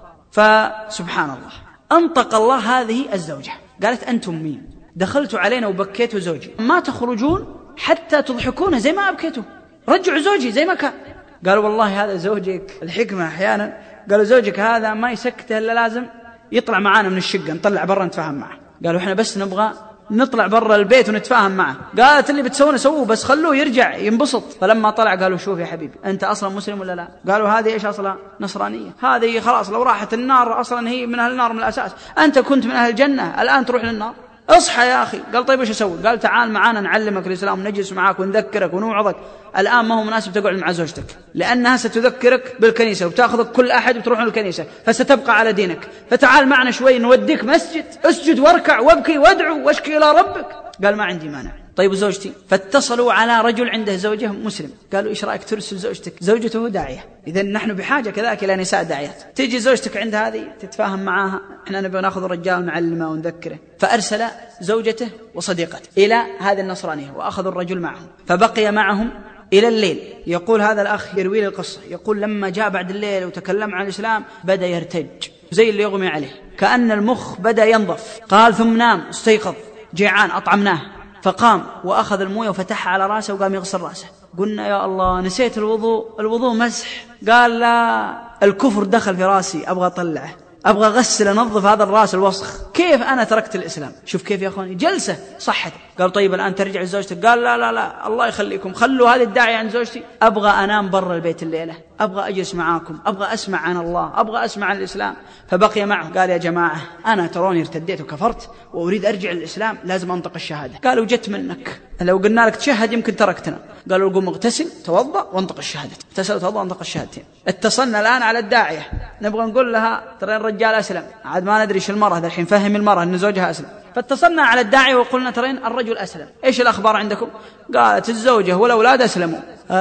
فسبحان الله أنطق الله هذه الزوجة، قالت أنتم مين؟ دخلتوا علينا وبكيتوا زوجي، ما تخرجون حتى تضحكونه زي ما أبكيته، رجعوا زوجي زي ما كان. قالوا والله هذا زوجك. الحكمة أحيانا قالوا زوجك هذا ما يسكته إلا لازم يطلع معانا من الشقة، نطلع برا نتفاهم معه. قالوا إحنا بس نبغى نطلع برا البيت ونتفاهم معه. قالت اللي بتسوونه سووه، بس خلوه يرجع ينبسط. فلما طلع قالوا شوف يا حبيبي أنت أصلا مسلم ولا لا؟ قالوا هذه إيش أصلا؟ نصرانية. هذه خلاص لو راحت النار أصلا هي من أهل النار من الأساس، أنت كنت من أهل الجنة الآن تروح للنار. اصحى يا أخي. قال طيب إيش أسوي؟ قال تعال معانا نعلمك الإسلام، نجلس معاك ونذكرك ونوعظك. الآن ما هو مناسب تقعد مع زوجتك، لأنها ستذكرك بالكنيسة وبتأخذك كل أحد وتروحون الكنيسة، فستبقى على دينك. فتعال معنا شوي نوديك مسجد، اسجد واركع وابكي وادعو واشكي إلى ربك. قال ما عندي مانع. طيب زوجتي؟ فاتصلوا على رجل عنده زوجه مسلم، قالوا إيش رأيك ترسل زوجتك؟ زوجته داعية، إذن نحن بحاجة كذلك إلى نساء داعيات. تيجي زوجتك عند هذه تتفاهم معها، إحنا نبغى ناخذ الرجال نعلمه ونذكره. فأرسل زوجته وصديقته إلى هذه النصرانية وأخذوا الرجل معهم، فبقي معهم إلى الليل. يقول هذا الأخ يروي لي القصة، يقول لما جاء بعد الليل وتكلم عن الإسلام بدأ يرتج زي اللي يغمي عليه، كأن المخ بدأ ينظف. قال ثم نام، استيقظ جيعان، أطعمناه، فقام وأخذ المويه وفتحها على رأسه وقام يغسل رأسه. قلنا يا الله نسيت الوضوء مسح. قال لا، الكفر دخل في رأسي، أبغى أطلعه، أبغى أغسل أنظف هذا الرأس الوسخ. كيف أنا تركت الإسلام؟ شوف كيف يا أخواني، جلسة صحت. قال طيب الآن ترجع لزوجتك؟ قال لا لا لا الله يخليكم، خلوا هذه الداعية عن زوجتي، أبغى أنام برا البيت الليلة، أبغى أجلس معاكم، أبغى أسمع عن الله، أبغى أسمع عن الإسلام. فبقي معه. قال يا جماعة أنا تروني ارتديت وكفرت وأريد أرجع للإسلام، لازم أنطق الشهادة. قالوا جت منك، لو قلنا لك تشهد يمكن تركتنا. قالوا قم اغتسل توضأ وانطق الشهادة. اغتسل وتوضأ وانطق الشهادتين. اتصلنا الآن على الداعية، نبغى نقول لها ترى الرجال أسلم، عاد ما ندري ايش المرأة ذا الحين، فهم المرأة أن زوجها أسلم. فاتصلنا على الداعية وقلنا ترين الرجل أسلم، إيش الأخبار عندكم؟ قالت الزوجة والأولاد أسلموا.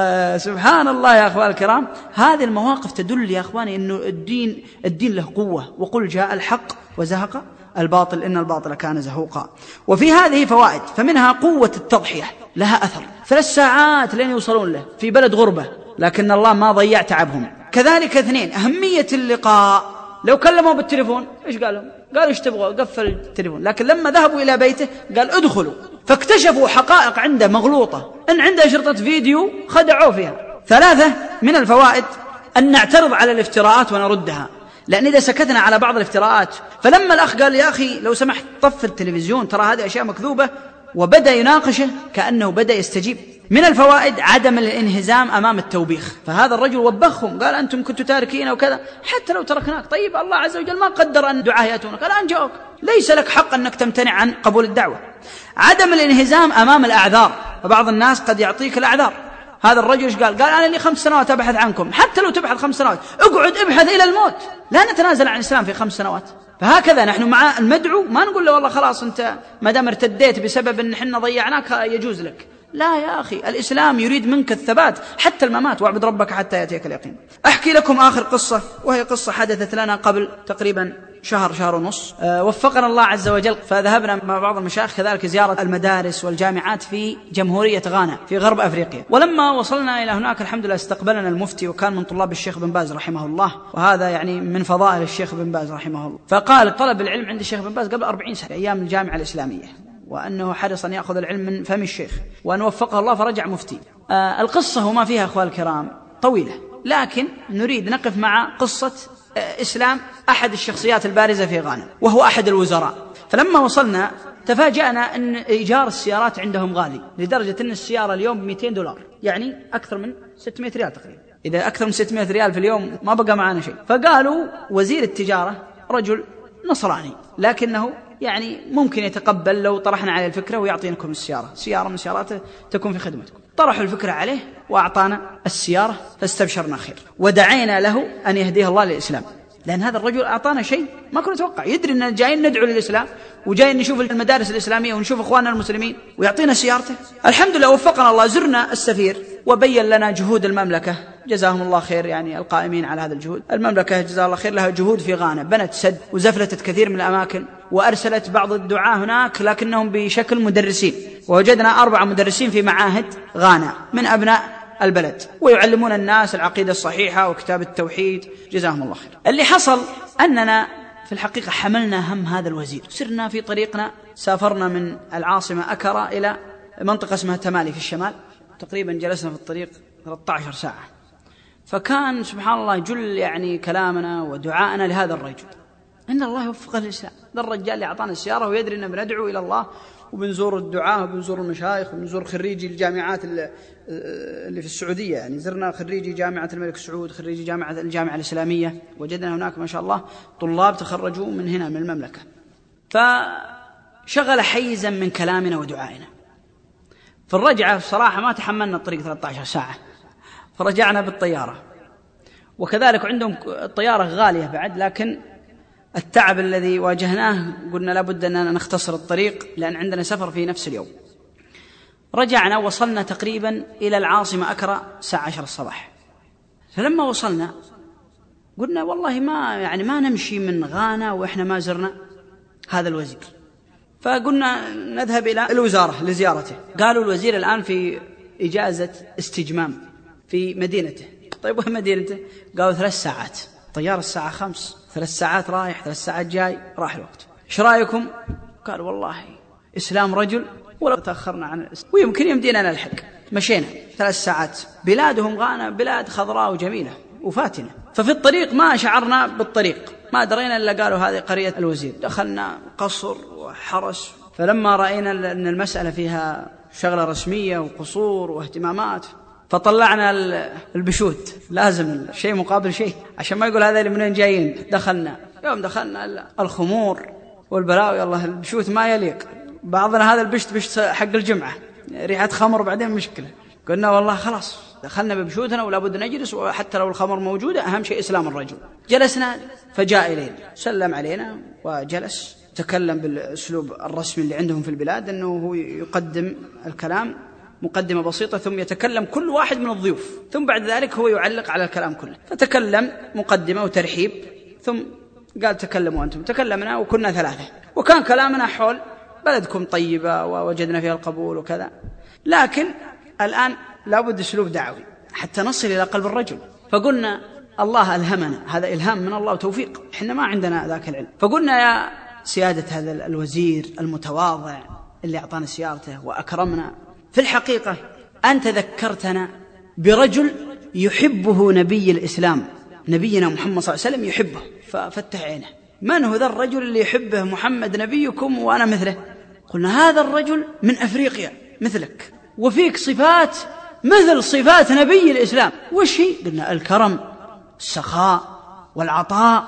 سبحان الله يا أخوان الكرام، هذه المواقف تدل يا أخواني أنه الدين له قوة. وقل جاء الحق وزهق الباطل إن الباطل كان زهوقا. وفي هذه فوائد، فمنها قوة التضحية، لها أثر 3 ساعات لين يوصلون له في بلد غربة، لكن الله ما ضيع تعبهم. كذلك 2 أهمية اللقاء. لو كلموا بالتليفون إيش قالوا؟ قالوا إيش تبغوا؟ قفل التليفون. لكن لما ذهبوا إلى بيته قال ادخلوا، فاكتشفوا حقائق عنده مغلوطة، إن عنده شرطة فيديو خدعوا فيها. 3 من الفوائد أن نعترض على الافتراءات ونردها، لأن إذا سكتنا على بعض الافتراءات، فلما الأخ قال يا أخي لو سمحت طف التلفزيون ترى هذه أشياء مكذوبة، وبدأ يناقشه كأنه بدأ يستجيب من الفوائد عدم الانهزام أمام التوبيخ، فهذا الرجل وبخهم قال أنتم كنتوا تاركين وكذا، حتى لو تركناك طيب الله عز وجل ما قدر أن دعاه يأتونك، الآن جاءوك، ليس لك حق أنك تمتنع عن قبول الدعوة. عدم الانهزام أمام الأعذار، فبعض الناس قد يعطيك الأعذار. هذا الرجل قال أنا لي 5 سنوات أبحث عنكم، حتى لو تبحث 5 سنوات اقعد ابحث إلى الموت، لا نتنازل عن الإسلام في 5 سنوات. فهكذا نحن مع المدعو ما نقول له والله خلاص أنت ما دام ارتديت بسبب أن حنا ضيعناك يجوز لك، لا يا أخي، الإسلام يريد منك الثبات حتى الممات، واعبد ربك حتى يأتيك اليقين. أحكي لكم آخر قصة، وهي قصة حدثت لنا قبل تقريبا شهر ونص. وفقنا الله عز وجل فذهبنا مع بعض المشايخ كذلك زيارة المدارس والجامعات في جمهورية غانا في غرب أفريقيا. ولما وصلنا إلى هناك الحمد لله استقبلنا المفتي، وكان من طلاب الشيخ بن باز رحمه الله، وهذا يعني من فضائل الشيخ بن باز رحمه الله. فقال طلب العلم عند الشيخ بن باز قبل 40 سنة أيام الجامعة الإسلامية، وأنه حرص أن يأخذ العلم من فم الشيخ، وأن وفقه الله فرجع مفتي. القصة وما فيها أخوال الكرام طويلة، لكن نريد نقف مع قصة إسلام أحد الشخصيات البارزة في غانا، وهو أحد الوزراء. فلما وصلنا تفاجأنا أن إيجار السيارات عندهم غالي، لدرجة أن السيارة اليوم $200، يعني أكثر من 600 ريال تقريبا. إذا أكثر من 600 ريال في اليوم ما بقى معنا شيء. فقالوا وزير التجارة رجل نصراني، لكنه يعني ممكن يتقبل لو طرحنا عليه الفكرة ويعطينكم السيارة، سيارة من سياراته تكون في خدمتكم. طرحوا الفكرة عليه وأعطانا السيارة، فاستبشرنا خير، ودعينا له أن يهديه الله للإسلام، لأن هذا الرجل أعطانا شيء ما كنا نتوقع، يدري أننا جايين ندعو للإسلام وجايين نشوف المدارس الإسلامية ونشوف إخواننا المسلمين، ويعطينا سيارته. الحمد لله وفقنا الله، زرنا السفير وبين لنا جهود المملكة، جزاهم الله خير، يعني القائمين على هذا الجهود. المملكة جزاها الله خير لها جهود في غانا، بنت سد وزفلتت كثير من الأماكن، وأرسلت بعض الدعاة هناك لكنهم بشكل مدرسين، ووجدنا 4 مدرسين في معاهد غانا من أبناء البلد، ويعلمون الناس العقيدة الصحيحة وكتاب التوحيد، جزاهم الله خير. اللي حصل أننا في الحقيقة حملنا هم هذا الوزير، سرنا في طريقنا، سافرنا من العاصمة أكرا إلى منطقة اسمها تمالي في الشمال، تقريبا جلسنا في الطريق 13 ساعة. فكان سبحان الله جل يعني كلامنا ودعائنا لهذا الرجل إن الله يوفقه للإسلام. ذا الرجال اللي أعطانا السيارة ويدري أننا بندعو إلى الله، وبنزور الدعاة وبنزور المشايخ وبنزور خريجي الجامعات اللي في السعودية، يعني زرنا خريجي جامعة الملك سعود، خريجي الجامعة الإسلامية، وجدنا هناك ما شاء الله طلاب تخرجوا من هنا من المملكة. فشغل حيزا من كلامنا ودعائنا. في الرجعة الصراحة ما تحملنا الطريق 13 ساعة، فرجعنا بالطيارة، وكذلك عندهم الطيارة غالية بعد، لكن التعب الذي واجهناه قلنا لابد أننا نختصر الطريق لأن عندنا سفر في نفس اليوم. رجعنا وصلنا تقريبا إلى العاصمة أكرا الساعة 10 الصباح. فلما وصلنا قلنا والله ما نمشي من غانا وإحنا ما زرنا هذا الوزير. فقلنا نذهب إلى الوزارة لزيارته. قالوا الوزير الآن في إجازة استجمام في مدينته. طيب وين مدينته؟ قالوا 3 ساعات، طيارة الساعة 5، 3 ساعات رايح 3 ساعات جاي، راح الوقت. إيش رأيكم؟ قال والله إسلام رجل ولو تأخرنا عن الإسلام ويمكن يمدينا نلحق. مشينا 3 ساعات. بلادهم غانا بلاد خضراء وجميلة وفاتنة، ففي الطريق ما شعرنا بالطريق، ما درينا إلا قالوا هذه قرية الوزير. دخلنا قصر وحرس، فلما رأينا أن المسألة فيها شغلة رسمية وقصور واهتمامات فطلعنا البشوت، لازم شيء مقابل شيء عشان ما يقول هذا اللي منين جايين. دخلنا يوم دخلنا الخمور والبلاوي، والله البشوت ما يليق. بعضنا هذا البشت حق الجمعة ريحة خمر وبعدين مشكلة. قلنا والله خلاص دخلنا ببشوتنا ولا بد نجلس، وحتى لو الخمر موجودة أهم شيء إسلام الرجل. جلسنا فجاء إلينا سلم علينا وجلس، تكلم بالأسلوب الرسمي اللي عندهم في البلاد، أنه هو يقدم الكلام مقدمة بسيطة ثم يتكلم كل واحد من الضيوف، ثم بعد ذلك هو يعلق على الكلام كله. فتكلم مقدمة وترحيب، ثم قال تكلموا أنتم. تكلمنا وكنا 3، وكان كلامنا حول بلدكم طيبة ووجدنا فيها القبول وكذا، لكن الآن لابد أسلوب دعوي حتى نصل إلى قلب الرجل. فقلنا الله ألهمنا، هذا إلهام من الله وتوفيق، إحنا ما عندنا ذاك العلم. فقلنا يا سيادة هذا الوزير المتواضع اللي أعطانا سيارته وأكرمنا، في الحقيقة أنت ذكرتنا برجل يحبه نبي الإسلام، نبينا محمد صلى الله عليه وسلم يحبه. ففتح عينه، من هو ذا الرجل اللي يحبه محمد نبيكم وأنا مثله؟ قلنا هذا الرجل من أفريقيا مثلك، وفيك صفات مثل صفات نبي الإسلام. وش هي؟ قلنا الكرم، السخاء والعطاء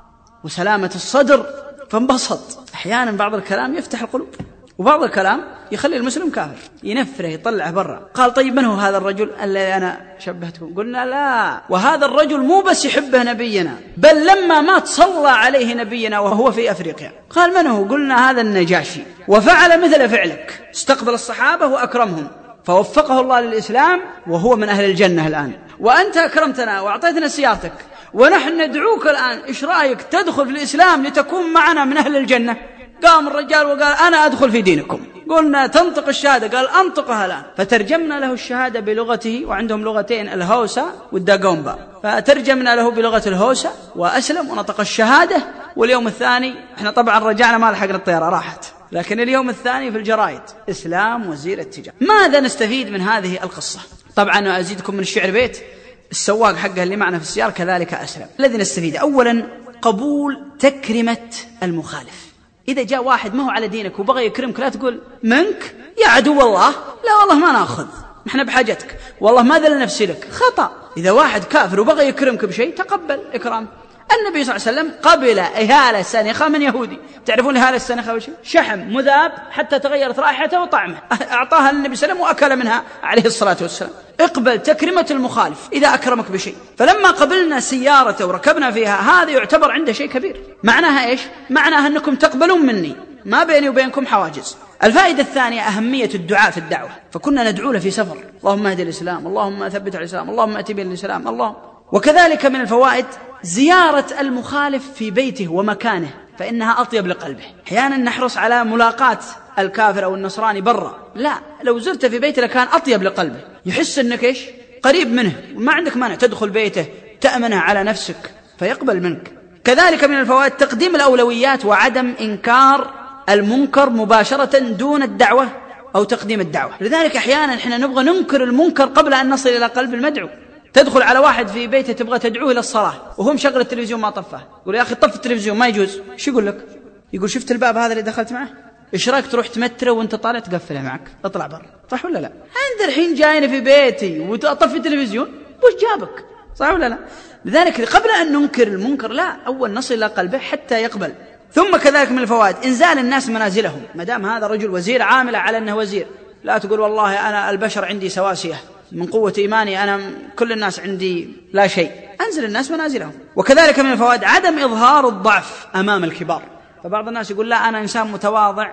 وسلامة الصدر. فانبسط. أحيانا بعض الكلام يفتح القلوب، وبعض الكلام يخلي المسلم كافر، ينفره يطلعه برا. قال طيب من هو هذا الرجل الذي أنا شبهتكم؟ قلنا لا، وهذا الرجل مو بس يحبه نبينا، بل لما مات صلى عليه نبينا وهو في أفريقيا. قال من هو؟ قلنا هذا النجاشي، وفعل مثل فعلك، استقبل الصحابة وأكرمهم، فوفقه الله للإسلام وهو من أهل الجنة الآن. وأنت أكرمتنا وأعطيتنا سيارتك، ونحن ندعوك الآن، إيش رأيك تدخل في الإسلام لتكون معنا من أهل الجنة؟ قام الرجال وقال أنا أدخل في دينكم. قلنا تنطق الشهادة؟ قال أنطقها الآن. فترجمنا له الشهادة بلغته، وعندهم لغتين، الهوسة والداغومبا، فترجمنا له بلغة الهوسة وأسلم ونطق الشهادة. واليوم الثاني احنا طبعا رجعنا ما لحقنا الطيارة راحت، لكن اليوم الثاني في الجرائد إسلام وزير التجارة. ماذا نستفيد من هذه القصة؟ طبعا أزيدكم من الشعر بيت، السواق حقه اللي معنا في السيارة كذلك أسلم. الذي نستفيد أولا قبول تكرمة المخالف. إذا جاء واحد ما هو على دينك وبغى يكرمك لا تقول منك يا عدو الله، لا والله ما نأخذ، نحن بحاجتك، والله ما ذل نفسي لك. خطأ. إذا واحد كافر وبغى يكرمك بشيء تقبل إكرام. النبي صلى الله عليه وسلم قبل إهالة سنخة من يهودي. تعرفون إهالة السنخة وشيء؟ شحم مذاب حتى تغيرت رائحته وطعمه، أعطاها النبي صلى الله عليه وسلم وأكل منها عليه الصلاة والسلام. اقبل تكرمة المخالف إذا أكرمك بشيء. فلما قبلنا سيارته وركبنا فيها، هذا يعتبر عنده شيء كبير. معناها إيش؟ معناها أنكم تقبلون مني، ما بيني وبينكم حواجز. الفائدة الثانية أهمية الدعاء في الدعوة. فكنا ندعو له في سفر، اللهم اهد الإسلام، اللهم ثبت على الإسلام، اللهم أتي بالإسلام، اللهم. وكذلك من الفوائد زيارة المخالف في بيته ومكانه، فإنها أطيب لقلبه. أحيانا نحرص على ملاقاة الكافر أو النصراني برا، لا، لو زرت في بيته لكان أطيب لقلبه، يحس أنك إيش؟ قريب منه، وما عندك مانع تدخل بيته تأمنه على نفسك فيقبل منك. كذلك من الفوائد تقديم الأولويات وعدم إنكار المنكر مباشرة دون الدعوة أو تقديم الدعوة. لذلك أحيانا إحنا نبغى ننكر المنكر قبل أن نصل إلى قلب المدعو. تدخل على واحد في بيته تبغى تدعوه إلى الصلاة وهو مشغل التلفزيون ما طفه، يقول يا أخي طف التلفزيون، ما يجوز. شو يقول لك؟ يقول شفت الباب هذا اللي دخلت معه؟ إيش رأيك تروح تمتره وانت طالع تقفله معك، اطلع برا، صح ولا لا؟ أنت الحين جاينا في بيتي وتطفي التلفزيون، وش جابك؟ صح ولا لا؟ لذلك قبل أن ننكر المنكر لا، أول نصل إلى قلبه حتى يقبل. ثم كذلك من الفوائد إنزال الناس منازلهم. ما دام هذا رجل وزير عامل على أنه وزير، لا تقول والله أنا البشر عندي سواسية، من قوة إيماني أنا كل الناس عندي لا شيء. أنزل الناس منازلهم. وكذلك من الفوائد عدم إظهار الضعف أمام الكبار. فبعض الناس يقول لا أنا إنسان متواضع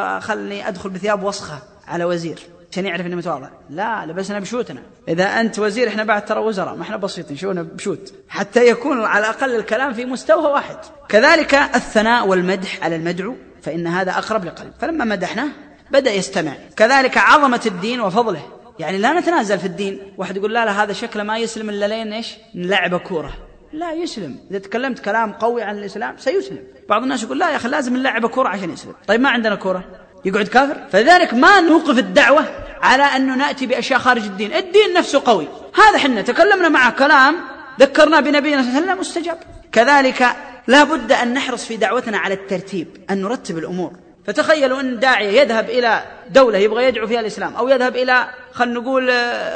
فخلني أدخل بثياب وسخة على وزير عشان يعرف أني متواضع. لا، لبسنا بشوتنا. إذا أنت وزير إحنا بعد ترى وزراء، ما إحنا بسيطين، شونا بشوت حتى يكون على الأقل الكلام في مستوى واحد. كذلك الثناء والمدح على المدعو، فإن هذا أقرب لقلب، فلما مدحناه بدأ يستمع. كذلك عظمة الدين وفضله، يعني لا نتنازل في الدين. واحد يقول لا هذا شكله ما يسلم إلا لين إيش؟ نلعب كورة. لا يسلم، إذا تكلمت كلام قوي عن الإسلام سيسلم. بعض الناس يقول لا يا أخي لازم نلعب كورة عشان يسلم. طيب ما عندنا كورة، يقعد كافر. فلذلك ما نوقف الدعوة على أنه نأتي بأشياء خارج الدين. الدين نفسه قوي، هذا حنا تكلمنا معه كلام ذكرنا بنبينا صلى الله عليه وسلم مستجاب. كذلك لا بد أن نحرص في دعوتنا على الترتيب، أن نرتب الأمور. فتخيلوا أن داعية يذهب إلى دولة يبغى يدعو فيها الإسلام، أو يذهب إلى خلنا نقول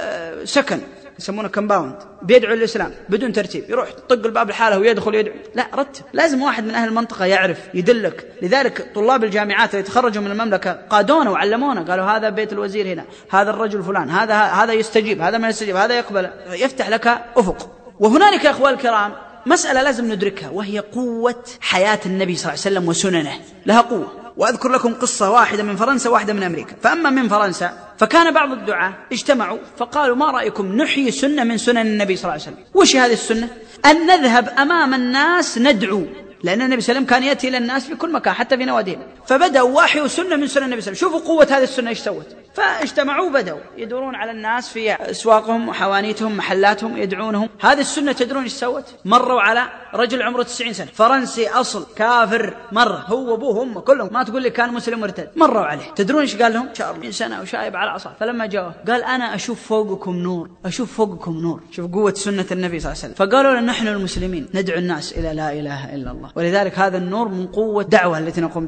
سكن يسمونه كمباوند بيدعو الإسلام بدون ترتيب، يروح طق الباب لحاله ويدخل يدعو. لا، رتب. لازم واحد من أهل المنطقة يعرف يدلك. لذلك طلاب الجامعات اللي تخرجوا من المملكة قادونا وعلمونا، قالوا هذا بيت الوزير هنا، هذا الرجل فلان، هذا يستجيب، هذا ما يستجيب، هذا يقبل، يفتح لك أفق. وهنالك يا أخوان الكرام مسألة لازم ندركها، وهي قوة حياة النبي صلى الله عليه وسلم وسننه، لها قوة. وأذكر لكم قصة واحدة من فرنسا واحدة من أمريكا. فأما من فرنسا فكان بعض الدعاة اجتمعوا فقالوا ما رأيكم نحيي سنة من سنن النبي صلى الله عليه وسلم؟ وش هذه السنة؟ أن نذهب أمام الناس ندعو، لأن النبي صلى الله عليه وسلم كان يأتي إلى الناس في كل مكان حتى في نواديهم. فبدأوا واحيوا سنة من سنن النبي صلى الله عليه وسلم. شوفوا قوة هذه السنة إيش سوت. فاجتمعوا بدأوا يدورون على الناس في أسواقهم وحوانيتهم محلاتهم يدعونهم. هذه السنة تدرون إيش سوت؟ مروا على رجل عمره 90 سنة فرنسي أصل كافر مرة، هو أبوه هم كلهم، ما تقول لي كان مسلم مرتد. مروا عليه، تدرون إيش قال لهم؟ شهر من سنة وشايب على عصا. فلما جاءه قال أنا أشوف فوقكم نور، أشوف فوقكم نور. شوف قوة سنة النبي صلى الله عليه وسلم. فقالوا لنا نحن المسلمين ندعو الناس إلى لا إله إلا الله، ولذلك هذا النور من قوة دعوة التي نقوم بها.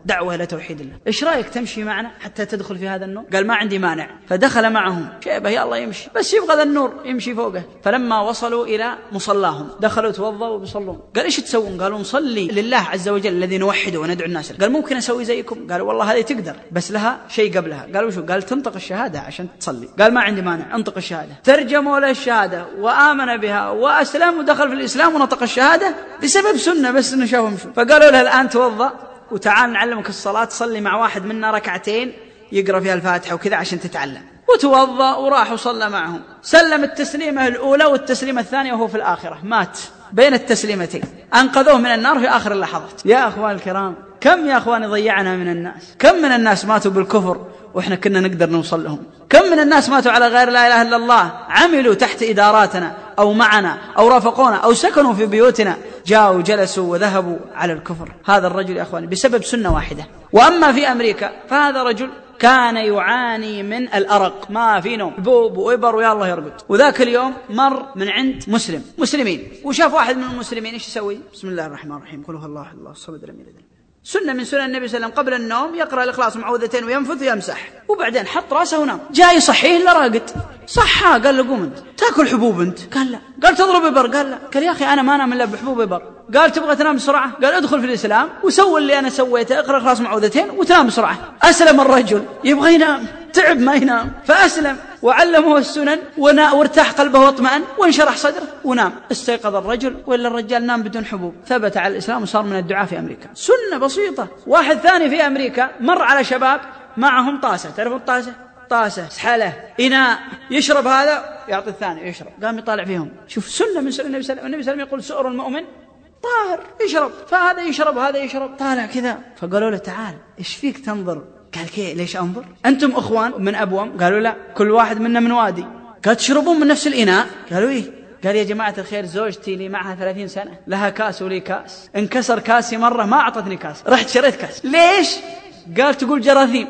دعوة إلى توحيد الله. إيش رأيك تمشي معنا حتى تدخل في هذا النور؟ قال ما عندي مانع. فدخل معهم شيبة يلا يمشي بس يبغى ذا النور يمشي فوقه. فلما وصلوا إلى مصلاهم دخلوا توضوا وبيصلون. قال إيش تسوون؟ قالوا نصلي لله عز وجل الذي نوحده وندعو الناس. قال ممكن أسوي زيكم؟ قالوا والله هذه تقدر بس لها شيء قبلها. قالوا شو؟ قال تنطق الشهادة عشان تصلي. قال ما عندي مانع انطق الشهادة. ترجموا له الشهادة وآمن بها وأسلم ودخل في الإسلام ونطق الشهادة بسبب سنة بس إنه شافهم شو. فقالوا له الآن توضأ وتعال نعلمك الصلاة، صلي مع واحد منا ركعتين يقرأ فيها الفاتحة وكذا عشان تتعلم. وتوضأ وراح وصلى معهم. سلم التسليمة الأولى والتسليمة الثانية وهو في الآخرة مات بين التسليمتين. أنقذوه من النار في آخر اللحظات. يا أخوان الكرام كم يا أخوان ضيعنا من الناس، كم من الناس ماتوا بالكفر وإحنا كنا نقدر نوصل لهم، كم من الناس ماتوا على غير لا إله إلا الله، عملوا تحت إداراتنا أو معنا أو رافقونا أو سكنوا في بيوتنا، جاءوا جلسوا وذهبوا على الكفر. هذا الرجل يا أخواني بسبب سنة واحدة. وأما في أمريكا فهذا رجل كان يعاني من الأرق، ما في نوم، بوب وإبر ويا الله يرقد. وذاك اليوم مر من عند مسلمين وشاف واحد من المسلمين إيش يسوي؟ بسم الله الرحمن الرحيم قل هو الله أحد الله الصمد لم يلد. سنة من سنن النبي صلى الله عليه وسلم قبل النوم يقرأ الإخلاص معوذتين وينفث ويمسح، وبعدين حط رأسه ونام. جاي صحيح إلا راقد. صحى قال له قوم أنت تأكل حبوب أنت؟ قال لا. قال تضرب إبر؟ قال لا. قال يا أخي أنا ما أنام إلا بحبوب إبر. قال تبغى تنام بسرعة؟ قال ادخل في الإسلام وسوي اللي أنا سويته، اقرأ الإخلاص معوذتين وتنام بسرعة. أسلم الرجل يبغى ينام، تعب ما ينام فأسلم وعلمه السنن وارتاح قلبه واطمأن وانشرح صدره ونام. استيقظ الرجل وإلا الرجال نام بدون حبوب، ثبت على الإسلام وصار من الدعاء في أمريكا. سنة بسيطة. واحد ثاني في أمريكا مر على شباب معهم طاسة، تعرفوا الطاسة؟ طاسة سحلة إناء، يشرب هذا يعطي الثاني يشرب. قام يطالع فيهم. شوف سنة من سنة النبي صلى الله عليه وسلم يقول سؤر المؤمن طاهر يشرب، فهذا يشرب هذا يشرب. طالع كذا فقالوا له تعال إيش فيك تنظر؟ قال كي ليش أنظر؟ أنتم أخوان من أبوم؟ قالوا لا كل واحد منا من وادي. قال تشربون من نفس الإناء؟ قالوا إيه. قال يا جماعة الخير زوجتي لي معها 30 سنة لها كاس ولي كاس، انكسر كاسي مرة ما أعطتني كاس، رحت شريت كاس. ليش؟ قال تقول جراثيم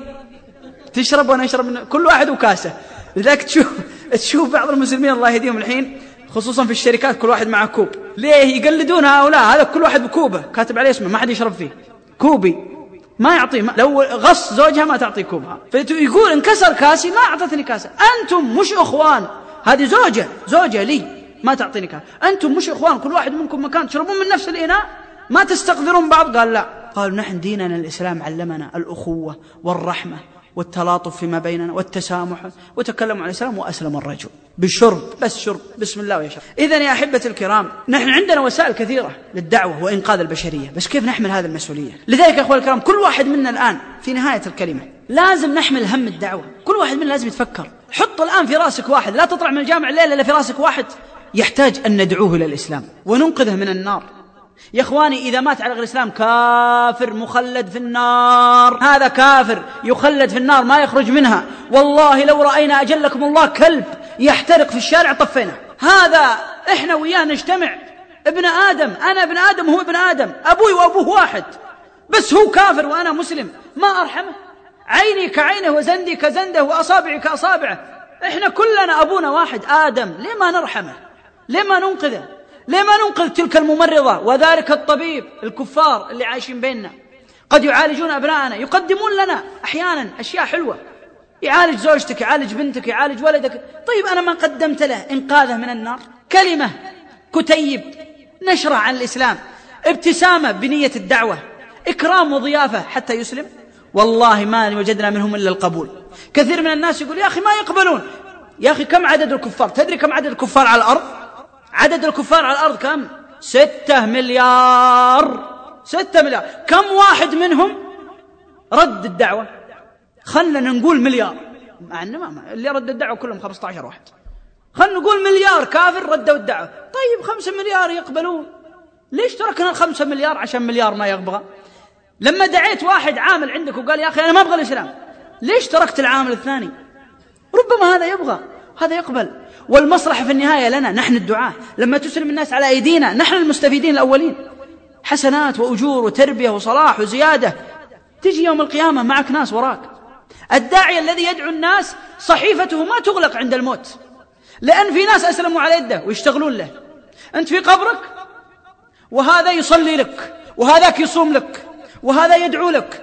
تشرب وأنا أشرب من كل واحد وكاسة. لذلك تشوف بعض المسلمين الله يهديهم الحين خصوصا في الشركات كل واحد معه كوب. ليه؟ يقلدون هؤلاء، هذا كل واحد بكوبه كاتب عليه اسمه ما حد يشرب فيه، كوبي ما يعطيه، لو غص زوجها ما تعطي كوبها. فيقول انكسر كاسي ما أعطتني كاسة. أنتم مش أخوان، هذه زوجة لي ما تعطيني كاسة. أنتم مش أخوان، كل واحد منكم مكان تشربون من نفس الإناء ما تستقذرون بعض. قال لا. قالوا نحن ديننا الإسلام علمنا الأخوة والرحمة والتلاطف فيما بيننا والتسامح، وتكلموا عن الإسلام وأسلم الرجل بالشرب، بس شرب بسم الله ويشرب. إذن يا أحبة الكرام نحن عندنا وسائل كثيرة للدعوة وإنقاذ البشرية، بس كيف نحمل هذه المسؤولية؟ لذلك يا أخوة الكرام كل واحد منا الآن في نهاية الكلمة لازم نحمل هم الدعوة. كل واحد منا لازم يتفكر. حط الآن في راسك واحد، لا تطلع من الجامع الليلة إلا في راسك واحد يحتاج أن ندعوه إلى الإسلام وننقذه من النار. يا إخواني إذا مات على غير الإسلام كافر مخلد في النار، هذا كافر يخلد في النار ما يخرج منها. والله لو رأينا أجلكم الله كلب يحترق في الشارع طفينا. هذا إحنا وياه نجتمع، ابن آدم، أنا ابن آدم هو ابن آدم، أبوي وأبوه واحد، بس هو كافر وأنا مسلم، ما أرحمه. عيني كعينه وزندي كزنده وأصابعي كأصابعه، إحنا كلنا أبونا واحد آدم. ليه ما نرحمه؟ ليه ما ننقذه؟ ليه ما ننقذ تلك الممرضة وذلك الطبيب الكفار اللي عايشين بيننا؟ قد يعالجون أبناءنا، يقدمون لنا أحيانا أشياء حلوة، يعالج زوجتك، يعالج بنتك، يعالج ولدك. طيب أنا ما قدمت له إنقاذه من النار؟ كلمة، كتيب، نشرة عن الإسلام، ابتسامة بنية الدعوة، إكرام وضيافة حتى يسلم. والله ما وجدنا منهم إلا القبول. كثير من الناس يقول يا أخي ما يقبلون. يا أخي كم عدد الكفار؟ تدري كم عدد الكفار على الأرض؟ عدد الكفار على الأرض كم؟ 6 مليار. 6 مليار. كم واحد منهم رد الدعوة؟ خلنا نقول مليار، مع أنه اللي رد الدعوة كلهم 15 واحد. خلنا نقول مليار كافر ردوا الدعوة. طيب 5 مليار يقبلون، ليش تركنا 5 مليار عشان مليار ما يقبل؟ لما دعيت واحد عامل عندك وقال يا أخي أنا ما أبغى الإسلام، ليش تركت العامل الثاني؟ ربما هذا يبغى هذا يقبل. والمصلحة في النهاية لنا نحن الدعاة. لما تسلم الناس على أيدينا نحن المستفيدين الأولين، حسنات وأجور وتربية وصلاح وزيادة. تجي يوم القيامة معك ناس وراك. الداعي الذي يدعو الناس صحيفته ما تغلق عند الموت، لأن في ناس أسلموا على يده ويشتغلون له. أنت في قبرك وهذا يصلي لك وهذاك يصوم لك وهذا يدعو لك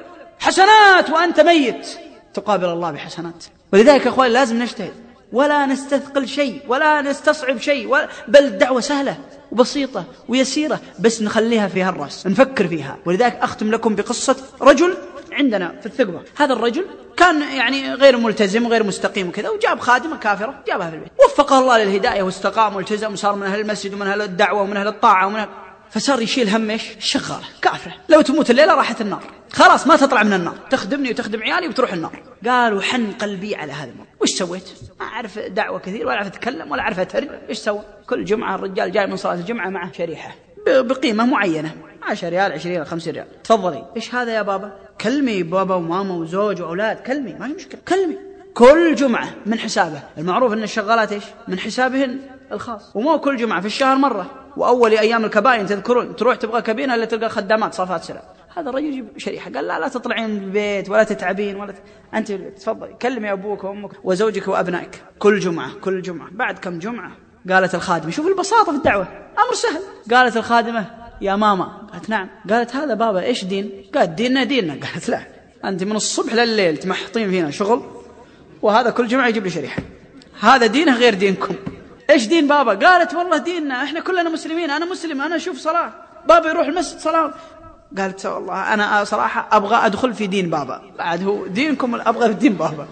حسنات وأنت ميت تقابل الله بحسنات. ولذلك أخواني لازم نجتهد ولا نستثقل شيء ولا نستصعب شيء، بل الدعوة سهلة وبسيطة ويسيرة، بس نخليها فيها الرأس، نفكر فيها. ولذلك أختم لكم بقصة رجل عندنا في الثقبة. هذا الرجل كان يعني غير ملتزم وغير مستقيم وكذا، وجاب خادمة كافرة جابها في البيت، وفقه الله للهداية واستقام والتزم وصار من أهل المسجد ومن أهل الدعوة ومن أهل الطاعة فصار يشيل هم إيش؟ الشغالة كافرة، لو تموت الليلة راحت النار، خلاص ما تطلع من النار، تخدمني وتخدم عيالي وتروح النار. قالوا حن قلبي على هذا الموضوع. وش سويت؟ ما أعرف دعوة كثير ولا أعرف أتكلم ولا أعرف أترد. إيش سوى؟ كل جمعة الرجال جاي من صلاة الجمعة معه شريحة بقيمة معينة، 10 ريال 20 ريال 50 ريال، تفضلي. إيش هذا يا بابا؟ كلمي بابا وماما وزوج وأولاد، كلمي ما هي مشكلة، كلمي. كل جمعة من حسابه. المعروف أن الشغالات إيش؟ من حسابهن الخاص، ومو كل جمعة، في الشهر مرة. وأول أيام الكبائن تذكرون تروح تبغى كابينة اللي تلقى خدامات صافات سلام. هذا الرجل يجيب شريحة، قال لا تطلعين من البيت ولا تتعبين أنت تفضلي كلمي أبوك وأمك وزوجك وأبنائك كل جمعة. بعد كم جمعة قالت الخادمة، شوف البساطة في الدعوة، أمر سهل. قالت الخادمة يا ماما. قالت نعم. قالت هذا بابا إيش دين؟ قالت ديننا. قالت لا، أنت من الصبح لليل تمحطين فينا شغل، وهذا كل جمعة يجيب لي شريحة، هذا دينه غير دينكم. إيش دين بابا؟ قالت والله ديننا إحنا كلنا مسلمين، أنا مسلم، أنا أشوف صلاة، بابا يروح المسجد صلاة. قالت والله أنا صراحة أبغى أدخل في دين بابا، بعد هو دينكم أبغى في دين بابا.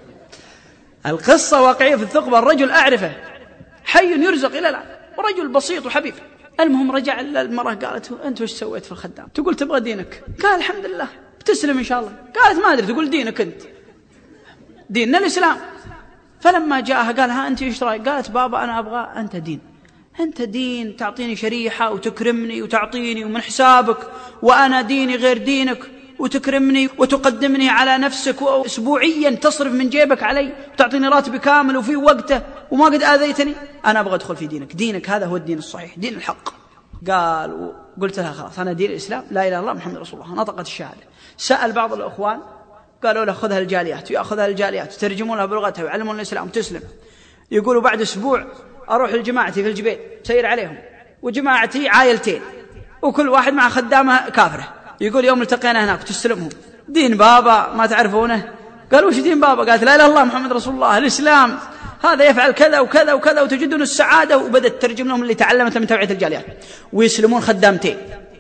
القصة واقعية في الثقبة. الرجل أعرفه حي يرزق إلى الآن، ورجل بسيط وحبيب. المهم رجع المرأة قالت أنت وش سويت في الخدام؟ تقول تبغى دينك. قال الحمد لله بتسلم إن شاء الله. قالت ما أدري، تقول دينك أنت، ديننا الإسلام. فلما جاءها قال ها أنت إيش رأيك؟ قالت بابا أنا أبغى أنت دين تعطيني شريحة وتكرمني وتعطيني ومن حسابك، وأنا ديني غير دينك، وتكرمني وتقدمني على نفسك، وأسبوعيا تصرف من جيبك علي وتعطيني راتب كامل وفي وقته وما قد آذيتني. أنا أبغى أدخل في دينك هذا هو الدين الصحيح، دين الحق. قال وقلت لها خلاص أنا دين الإسلام، لا إله إلا الله محمد رسول الله. نطقت الشهادة. سأل بعض الأخوان قالوا له خذها الجاليات، ويأخذها الجاليات ترجمون لها بلغتها ويعلمون الإسلام تسلم. يقولوا بعد أسبوع أروح لجماعتي في الجبيل سير عليهم، وجماعتي عائلتين وكل واحد مع خدامة كافرة. يقول يوم التقينا هناك تستلمهم، دين بابا ما تعرفونه. قالوا وش دين بابا؟ قالت لا إله إلا الله محمد رسول الله، الإسلام هذا يفعل كذا وكذا وكذا وتجدون السعادة. وبدأت تترجم لهم اللي تعلمته من توعية الجاليات، ويسلمون خدامتين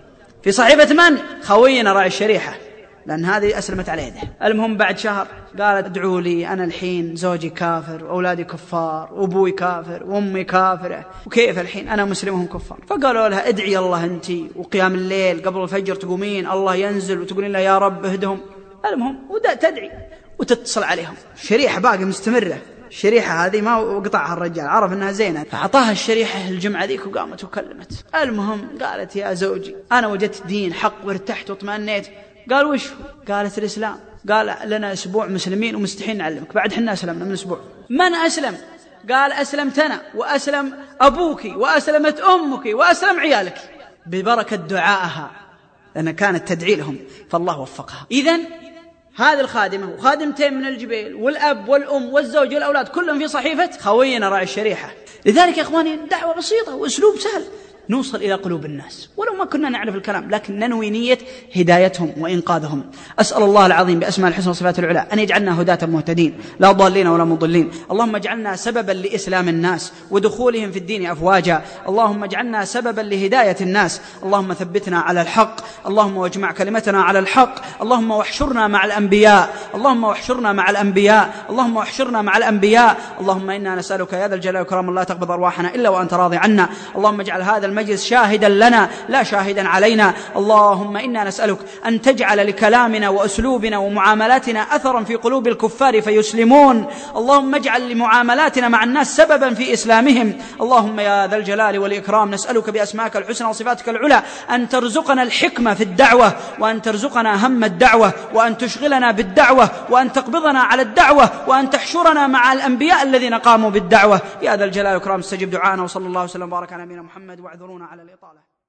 في صحيفة من؟ خوينا راعي الشريحة، لأن هذه أسلمت على يده. المهم بعد شهر قالت ادعوا لي، أنا الحين زوجي كافر وأولادي كفار وأبوي كافر وأمي كافرة، وكيف الحين أنا مسلمهم كفار؟ فقالوا لها ادعي الله أنت، وقيام الليل قبل الفجر تقومين الله ينزل وتقولين له يا رب اهدهم. المهم وبدأت تدعي وتتصل عليهم. شريحة باقي مستمرة، الشريحة هذه ما قطعها الرجال، عرف أنها زينة فأعطاها الشريحة الجمعة ذيك وقامت وكلمت. المهم قالت يا زوجي أنا وجدت دين حق وارتحت واطمأنيت. قال وش؟ قالت الإسلام. قال لنا أسبوع مسلمين ومستحيل نعلمك، بعد حنا أسلمنا من أسبوع. من أسلم؟ قال أسلمت أنا وأسلم أبوك وأسلمت أمك وأسلم عيالك ببركة دعائها، لأن كانت تدعي لهم فالله وفقها. إذن هذه الخادمة وخادمتين من الجبيل والأب والأم والزوج والأولاد كلهم في صحيفة خوينا راعي الشريحة. لذلك يا إخواني الدعوة بسيطة وأسلوب سهل نوصل إلى قلوب الناس، ولو ما كنا نعرف الكلام لكن ننوي نية هدايتهم وإنقاذهم. أسأل الله العظيم بأسماء الحسنى وصفات العلى أن يجعلنا هداة مهتدين لا ضالين ولا مضلين. اللهم اجعلنا سببا لإسلام الناس ودخولهم في الدين أفواجا. اللهم اجعلنا سببا لهداية الناس. اللهم ثبتنا على الحق، اللهم واجمع كلمتنا على الحق. اللهم واحشرنا مع الأنبياء، اللهم واحشرنا مع الأنبياء، اللهم واحشرنا مع الأنبياء. اللهم إنا نسألك يا ذا الجلال والإكرام لا تقبض أرواحنا إلا وأنت راضي عنا. اللهم اجعل هذا المجلس شاهدا لنا لا شاهدا علينا. اللهم إنا نسألك أن تجعل لكلامنا وأسلوبنا ومعاملاتنا أثرا في قلوب الكفار فيسلمون. اللهم اجعل لمعاملاتنا مع الناس سببا في إسلامهم. اللهم يا ذا الجلال والإكرام نسألك بأسمائك الحسنى وصفاتك العلى أن ترزقنا الحكمة في الدعوة، وأن ترزقنا هم الدعوة، وأن تشغلنا بالدعوة، وأن تقبضنا على الدعوة، وأن تحشرنا مع الأنبياء الذين قاموا بالدعوة. يا ذا الجلال والإكرام استجب دعانا. وصلى الله وسلم وبارك على نبينا محمد. واعذرونا على الإطالة.